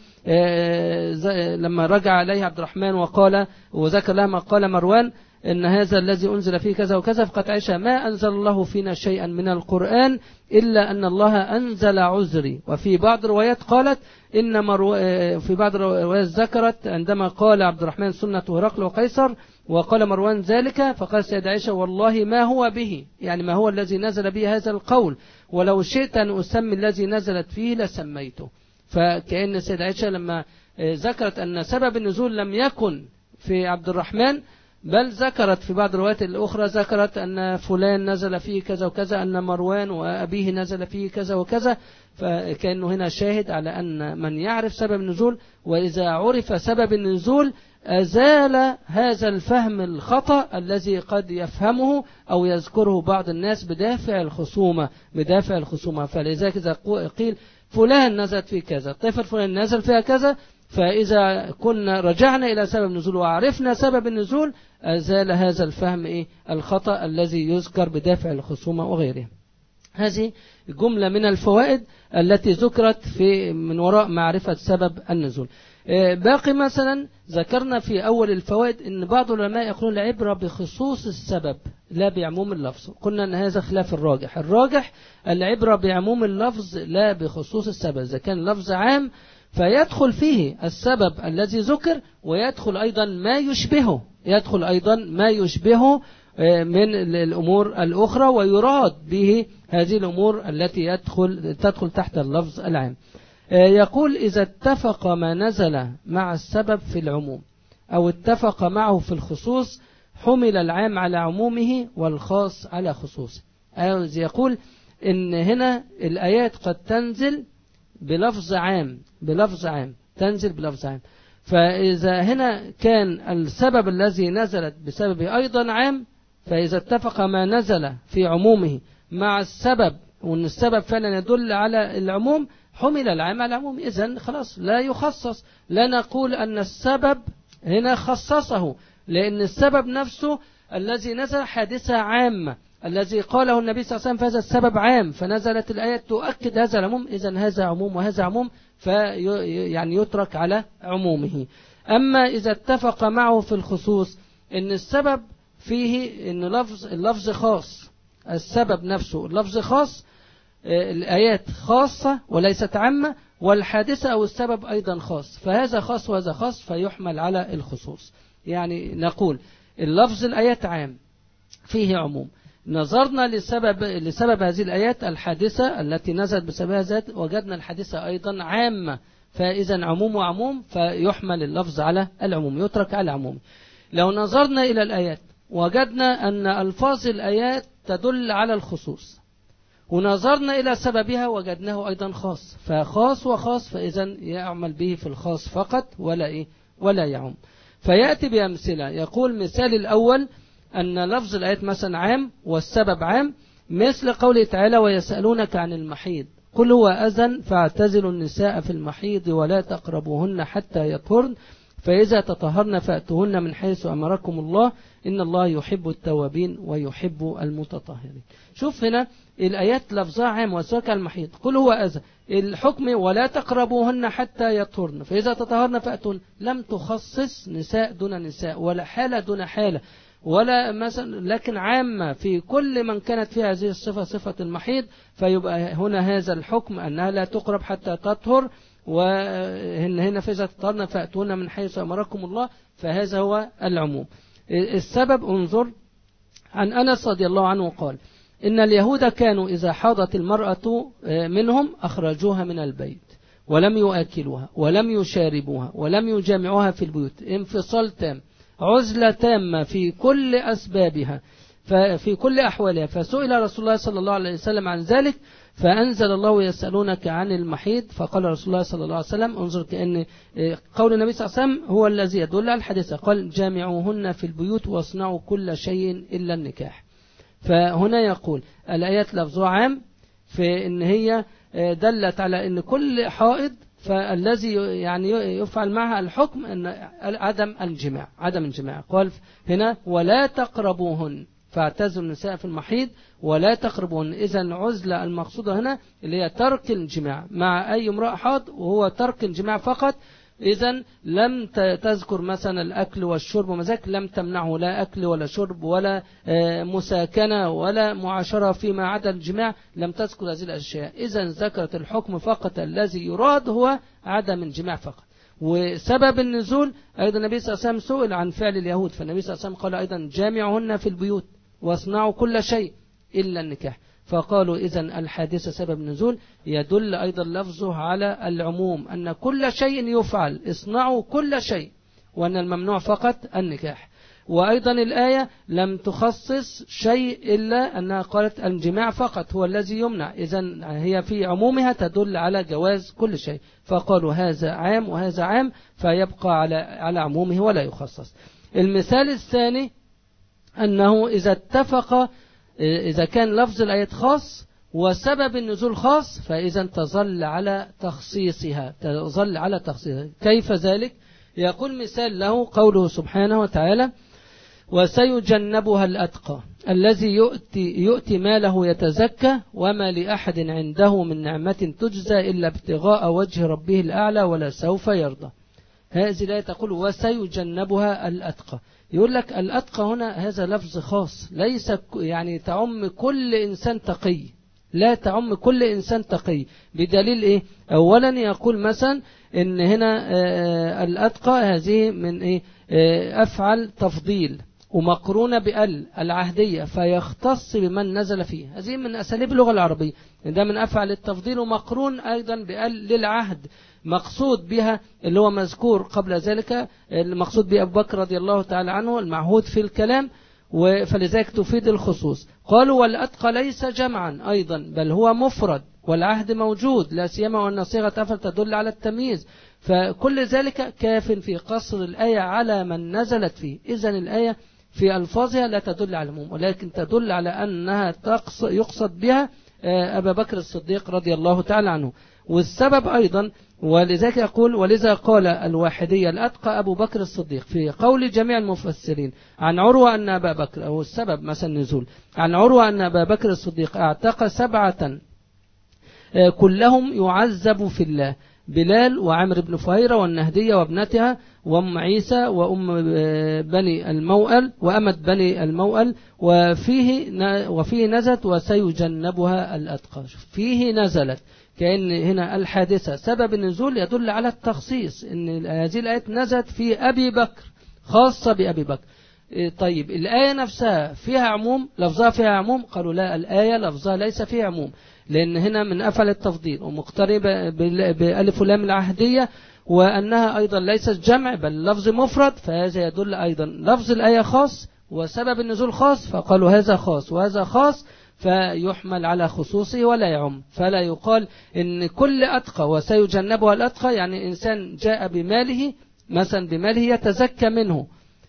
لما رجع عليه عبد الرحمن وقال وذكر لها ما قال مروان إن هذا الذي أنزل فيه كذا وكذا، فقالت عائشة ما أنزل الله فينا شيئا من القرآن إلا أن الله أنزل عذري. وفي بعض الروايات قالت في بعض الروايات ذكرت عندما قال عبد الرحمن سنة هرقل وقيصر وقال مروان ذلك، فقال السيدة عائشة والله ما هو به، يعني ما هو الذي نزل به هذا القول، ولو شئت أن أسمي الذي نزلت فيه لسميته. فكأن السيدة عائشة لما ذكرت أن سبب النزول لم يكن في عبد الرحمن، بل ذكرت في بعض الروايات الأخرى ذكرت أن فلان نزل فيه كذا وكذا، أن مروان وأبيه نزل فيه كذا وكذا. فكأنه هنا شاهد على أن من يعرف سبب النزول، وإذا عرف سبب النزول أزال هذا الفهم الخطأ الذي قد يفهمه أو يذكره بعض الناس بدافع الخصومة. فلذلك إذا قيل فلان نزلت فيه كذا، طفل فلان نزل فيها كذا، فإذا كنا رجعنا إلى سبب النزول وعرفنا سبب النزول أزال هذا الفهم الخطأ الذي يذكر بدافع الخصومة وغيره. هذه جملة من الفوائد التي ذكرت من وراء معرفة سبب النزول. باقي مثلا ذكرنا في أول الفوائد أن بعض العلماء يقولون العبرة بخصوص السبب لا بعموم اللفظ. قلنا أن هذا خلاف الراجح العبرة بعموم اللفظ لا بخصوص السبب. إذا كان اللفظ عام فيدخل فيه السبب الذي ذكر، ويدخل أيضا ما يشبهه من الأمور الأخرى، ويراد به هذه الأمور التي تدخل تحت اللفظ العام. يقول إذا اتفق ما نزل مع السبب في العموم أو اتفق معه في الخصوص حمل العام على عمومه والخاص على خصوصه. عاوز يقول إن هنا الآيات قد تنزل بلفظ عام، تنزل بلفظ عام. فإذا هنا كان السبب الذي نزلت بسببه أيضا عام، فإذا اتفق ما نزل في عمومه مع السبب، وأن السبب فعلا يدل على العموم، حمل العام على العموم، إذن خلاص لا يخصص. لا نقول أن السبب هنا خصصه، لأن السبب نفسه الذي نزل حادثة عامة، الذي قاله النبي صلى الله عليه وسلم فهذا السبب عام، فنزلت الآية تؤكد هذا العموم، إذن هذا عموم وهذا عموم، يعني يترك على عمومه. أما إذا اتفق معه في الخصوص إن السبب فيه إن اللفظ خاص، السبب نفسه اللفظ خاص، الآيات خاصة وليست عامة، والحادثة أو السبب أيضا خاص، فهذا خاص وهذا خاص فيحمل على الخصوص. يعني نقول اللفظ الآيات عام فيه عموم، نظرنا لسبب هذه الآيات الحادثة التي نزلت بسببها ذات، وجدنا الحادثة أيضا عامة، فإذا عموم وعموم فيحمل اللفظ على العموم، يترك على العموم. لو نظرنا إلى الآيات وجدنا أن ألفاظ الآيات تدل على الخصوص، ونظرنا إلى سببها وجدناه أيضا خاص، فخاص وخاص، فإذا يعمل به في الخاص فقط ولا يعم. فيأتي بأمثلة، يقول مثال الأول أن لفظ الآيات مثلا عام والسبب عام، مثل قوله تعالى ويسألونك عن المحيض قل هو أذى فاعتزلوا النساء في المحيض ولا تقربوهن حتى يطهرن فإذا تطهرن فأتوهن من حيث أمركم الله إن الله يحب التوابين ويحب المتطهرين. شوف هنا الآيات لفظها عام وسواك المحيض قل هو أذى، الحكم ولا تقربوهن حتى يطهرن فإذا تطهرن فأتون، لم تخصص نساء دون نساء ولا حالة دون حالة ولا مثلا، لكن عامة في كل من كانت فيها هذه الصفة صفة المحيض، فيبقى هنا هذا الحكم أنها لا تقرب حتى تطهر، وهنا فإذا تطهرن فأتون من حيث أمركم الله، فهذا هو العموم. السبب انظر عن أنس رضي الله عنه قال إن اليهود كانوا إذا حاضت المرأة منهم أخرجوها من البيت ولم يؤكلوها ولم يشاربوها ولم يجامعوها في البيوت، انفصال تام، عزلة تامة في كل أسبابها في كل أحوالها. فسئل رسول الله صلى الله عليه وسلم عن ذلك فأنزل الله يسألونك عن المحيض، فقال رسول الله صلى الله عليه وسلم انظر كأن قول النبي صلى الله عليه وسلم هو الذي يدل على الحديث، قال جامعوهن في البيوت واصنعوا كل شيء إلا النكاح. فهنا يقول الآيات لفظها عام في إن هي دلت على إن كل حائض فالذي يعني يفعل معها الحكم أن عدم الجماع. قال هنا ولا تقربوهن فاعتزلوا النساء في المحيض ولا تقربوهن، إذن عزلة المقصودة هنا اللي هي ترك الجماع مع أي امرأة حاض، وهو ترك الجماع فقط. إذن لم تذكر مثلا الأكل والشرب ومذاك، لم تمنعه لا أكل ولا شرب ولا مساكنة ولا معاشرة فيما عدا الجماع، لم تذكر هذه الأشياء. إذن ذكرت الحكم فقط الذي يراد هو عدم الجماع فقط. وسبب النزول أيضا النبي صلى الله عليه وسلم سئل عن فعل اليهود، فالنبي صلى الله عليه وسلم قال أيضا جامعهن في البيوت واصنعوا كل شيء إلا النكاح، فقالوا إذن الحادثة سبب نزول، يدل أيضا لفظه على العموم أن كل شيء يفعل اصنعوا كل شيء، وأن الممنوع فقط النكاح. وأيضا الآية لم تخصص شيء إلا أنها قالت الجماع فقط هو الذي يمنع، إذن هي في عمومها تدل على جواز كل شيء، فقالوا هذا عام وهذا عام فيبقى على عمومه ولا يخصص. المثال الثاني أنه إذا كان لفظ الآية خاص وسبب النزول خاص فإذا تظل على تخصيصها. كيف ذلك؟ يقول مثال له قوله سبحانه وتعالى وسيجنبها الأتقى الذي يؤتي ماله يتزكى وما لأحد عنده من نعمة تجزى إلا ابتغاء وجه ربه الأعلى ولا سوف يرضى. هذه الآية تقول وسيجنبها الأتقى، يقول لك الأتقى هنا هذا لفظ خاص، ليس يعني تعم كل إنسان تقي، لا تعم كل إنسان تقي. بدليل إيه؟ أولا يقول مثلا إن هنا الأتقى هذه من إيه؟ أفعل تفضيل ومقرونة بأل العهدية فيختص بمن نزل فيه، هذه من أساليب اللغة العربية، ده من أفعل التفضيل ومقرون أيضا بأل للعهد، مقصود بها اللي هو مذكور قبل ذلك، المقصود بأبو بكر رضي الله تعالى عنه المعهود في الكلام، فلذلك تفيد الخصوص. قالوا والأتقى ليس جمعا أيضا بل هو مفرد والعهد موجود لا سيما وأن صيغة أفعل تدل على التمييز، فكل ذلك كاف في قصر الآية على من نزلت فيه. إذن الآية في ألفاظها لا تدل على العموم ولكن تدل على أنها يقصد بها أبا بكر الصديق رضي الله تعالى عنه. والسبب أيضا ولذلك يقول ولذا قال الواحدية الأتقى أبو بكر الصديق في قول جميع المفسرين عن عروة أن أبا بكر أو السبب مثلا نزول عن عروة أن أبا بكر الصديق اعتق 7 كلهم يعذب في الله: بلال وعمر بن فهيرة والنهدية وابنتها وأم عيسى وأم بني الموأل وأمة بني الموأل وفيه نزلت وسيجنبها الأتقى. فيه نزلت كأن هنا الحادثة سبب النزول يدل على التخصيص إن هذه الآية نزلت في أبي بكر خاصة بأبي بكر. طيب الآية نفسها فيها عموم لفظها فيها عموم؟ قالوا لا، الآية لفظها ليس فيها عموم لأن هنا من أفعل التفضيل ومقتربة بألف ولام العهدية وأنها أيضا ليست جمع بل لفظ مفرد، فهذا يدل أيضا لفظ الآية خاص وسبب النزول خاص، فقالوا هذا خاص وهذا خاص فيحمل على خصوصه ولا يعم. فلا يقال إن كل أتقى وسيجنبها الأتقى يعني إنسان جاء بماله مثلا بماله يتزكى منه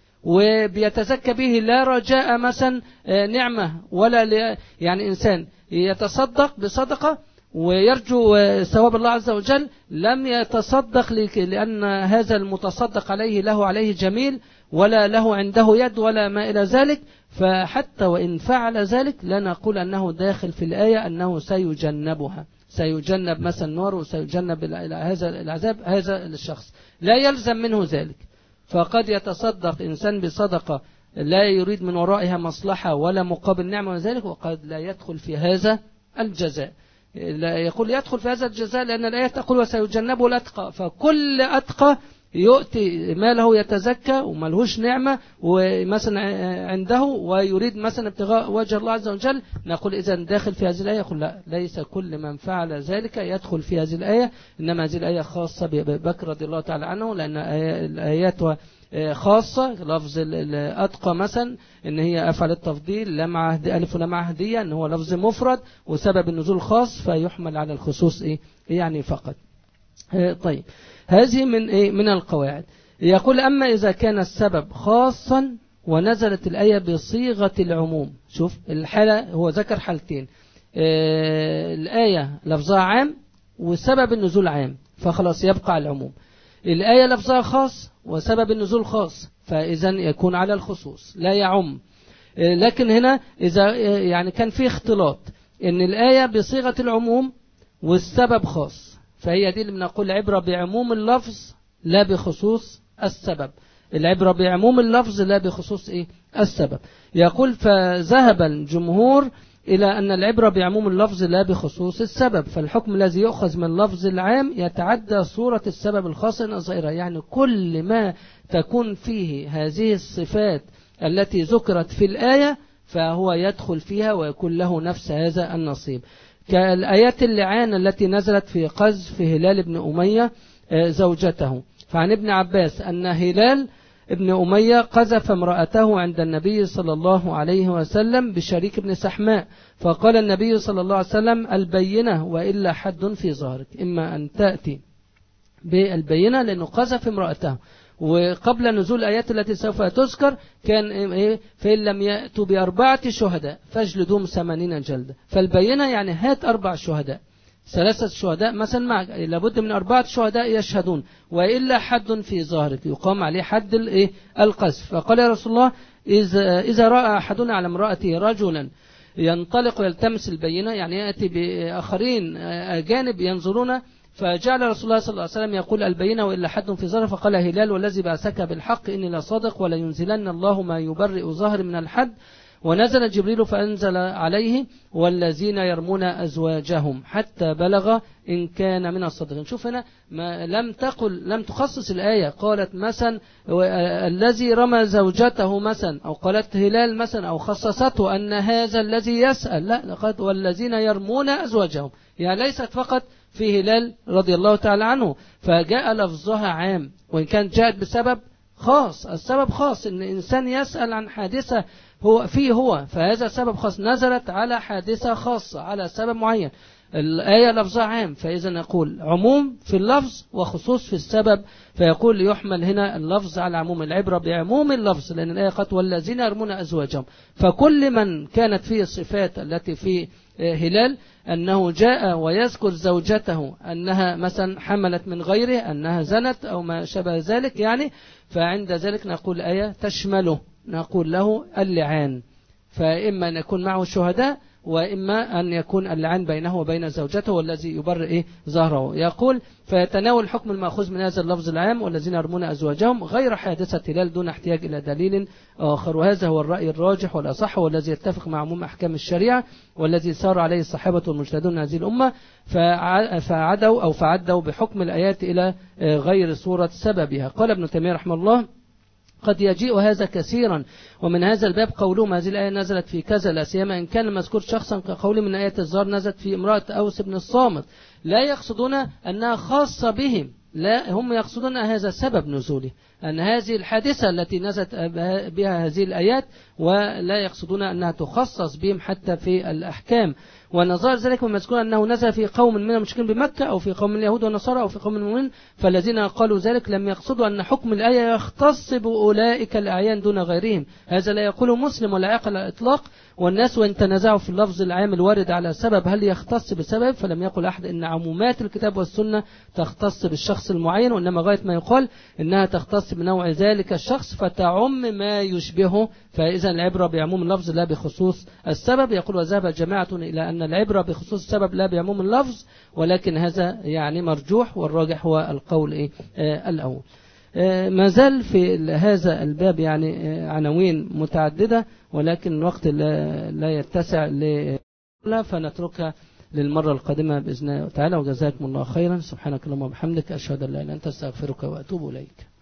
وبيتزكى به لا رجاء مثلا نعمة ولا يعني إنسان يتصدق بصدقة ويرجو ثواب الله عز وجل لم يتصدق لأن هذا المتصدق عليه له عليه جميل ولا له عنده يد ولا ما إلى ذلك، فحتى وإن فعل ذلك لا نقول أنه داخل في الآية أنه سيجنبها، سيجنب مثلا النار وسيجنب هذا العذاب هذا الشخص، لا يلزم منه ذلك. فقد يتصدق إنسان بصدقة لا يريد من ورائها مصلحة ولا مقابل نعمة وذلك وقد لا يدخل في هذا الجزاء. لا يقول يدخل في هذا الجزاء لأن الآية تقول وسيجنبه الأتقى، فكل أتقى يؤتي ماله يتزكى وملهوش نعمة ومثلا عنده ويريد مثلا ابتغاء وجه الله عز وجل، نقول إذا داخل في هذه الآية. يقول لا، ليس كل من فعل ذلك يدخل في هذه الآية، إنما هذه الآية خاصة بأبي بكر رضي الله تعالى عنه لأن الآيات خاصة. لفظ الأتقى مثلا إن هي أفعل التفضيل لم عهد ألف ولم عهدية إن هو لفظ مفرد وسبب النزول خاص فيحمل على الخصوص يعني فقط. طيب هذه من القواعد. يقول أما إذا كان السبب خاصا ونزلت الآية بصيغة العموم. شوف الحالة، هو ذكر حالتين، الآية لفظها عام وسبب النزول عام فخلاص يبقى العموم. الآية لفظها خاص وسبب النزول خاص فإذا يكون على الخصوص لا يعم. لكن هنا إذا يعني كان في اختلاط إن الآية بصيغة العموم والسبب خاص، فهي دي اللي بنقول عبرة بعموم اللفظ لا بخصوص السبب. العبرة بعموم اللفظ لا بخصوص السبب. يقول فذهب الجمهور إلى أن العبرة بعموم اللفظ لا بخصوص السبب، فالحكم الذي يؤخذ من اللفظ العام يتعدى صورة السبب الخاص الظاهرة، يعني كل ما تكون فيه هذه الصفات التي ذكرت في الآية فهو يدخل فيها ويكون له نفس هذا النصيب. كالآيات اللعان التي نزلت في قذف هلال بن أمية زوجته، فعن ابن عباس أن هلال ابن أمية قذف امرأته عند النبي صلى الله عليه وسلم بشريك بن سحماء، فقال النبي صلى الله عليه وسلم البينة وإلا حد في ظهرك، إما أن تأتي بالبينة لأنه قذف امرأته. وقبل نزول الآيات التي سوف تذكر كان فإن لم يأتوا ب4 شهداء فاجلدوهم 80 جلدة، فالبينة يعني هات 4 شهداء، 3 شهداء مثلا معك، لابد من 4 شهداء يشهدون وإلا حد في ظهرك يقام عليه حد القذف. فقال يا رسول الله إذا رأى أحدنا على امرأته رجلا ينطلق ويلتمس البينة يعني يأتي بآخرين أجانب ينظرون، فجعل رسول الله صلى الله عليه وسلم يقول البينة وإلا حد في ظهر، فقال هلال والذي بعثك بالحق إني لصادق ولا ينزلن الله ما يبرئ ظهر من الحد. ونزل جبريل فأنزل عليه والذين يرمون أزواجهم حتى بلغ إن كان من الصادقين. شوف هنا ما لم تخصص الآية، قالت مثلا الذي رمى زوجته مثلا أو قالت هلال مثلا أو خصصته أن هذا الذي يسأل، لا قالت والذين يرمون أزواجهم، يعني ليست فقط في هلال رضي الله تعالى عنه، فجاء لفظها عام وإن كانت جاءت بسبب خاص. السبب خاص إن إنسان يسأل عن حادثة هو فهذا سبب خاص، نزلت على حادثة خاصة على سبب معين. الآية لفظها عام، فإذا نقول عموم في اللفظ وخصوص في السبب، فيقول يحمل هنا اللفظ على عموم، العبرة بعموم اللفظ، لأن الآية قالت والذين يرمون أزواجهم، فكل من كانت فيه الصفات التي في هلال أنه جاء ويذكر زوجته أنها مثلا حملت من غيره، أنها زنت أو ما شابه ذلك يعني، فعند ذلك نقول الآية تشمله، نقول له اللعان، فإما أن يكون معه شهداء وإما أن يكون اللعان بينه وبين زوجته والذي يبرئ ظهره. يقول فيتناول الحكم المأخوذ من هذا اللفظ العام والذين يرمون أزواجهم غير حادثة هلال دون احتياج إلى دليل آخر، وهذا هو الرأي الراجح والأصح والذي يتفق مع عموم أحكام الشريعة والذي سار عليه الصحابة والمجتهدون هذه الأمة، فعدوا بحكم الآيات إلى غير صورة سببها. قال ابن تيمية رحمه الله قد يجيء هذا كثيرا، ومن هذا الباب قولهم هذه الآية نزلت في كذا، لا سيما إن كان المذكور شخصا كقول من آية الزهر نزلت في امرأة أوس بن الصامت، لا يقصدون أنها خاصة بهم، لا هم يقصدون هذا سبب نزوله، أن هذه الحادثة التي نزلت بها هذه الآيات، ولا يقصدون أنها تخصص بهم حتى في الأحكام. ونظر ذلك من المذكور أنه نزل في قوم من المشركين بمكة أو في قوم من اليهود والنصارى أو في قوم من المؤمنين، فالذين قالوا ذلك لم يقصدوا أن حكم الآية يختص بأولئك الأعيان دون غيرهم، هذا لا يقول مسلم ولا يعقل على الإطلاق. والناس وإن تنازعوا في اللفظ العام الوارد على سبب هل يختص بسبب، فلم يقل أحد إن عمومات الكتاب والسنة تختص بالشخص المعين، وإنما غاية ما يقال إنها تختص بنوع ذلك الشخص فتعم ما يشبهه، فإذا العبرة بعموم اللفظ لا بخصوص السبب. يقول وذهب جماعة إلى أن العبرة بخصوص السبب لا بعموم اللفظ، ولكن هذا يعني مرجوح، والراجح هو القول الأول. ما زال في هذا الباب يعني عناوين متعددة، ولكن الوقت لا يتسع فنتركها للمرة القادمة بإذن الله تعالى. وجزاكم الله خيرا، سبحانك اللهم وبحمدك، أشهد أن لا إله إلا أنت، أستغفرك وأتوب إليك.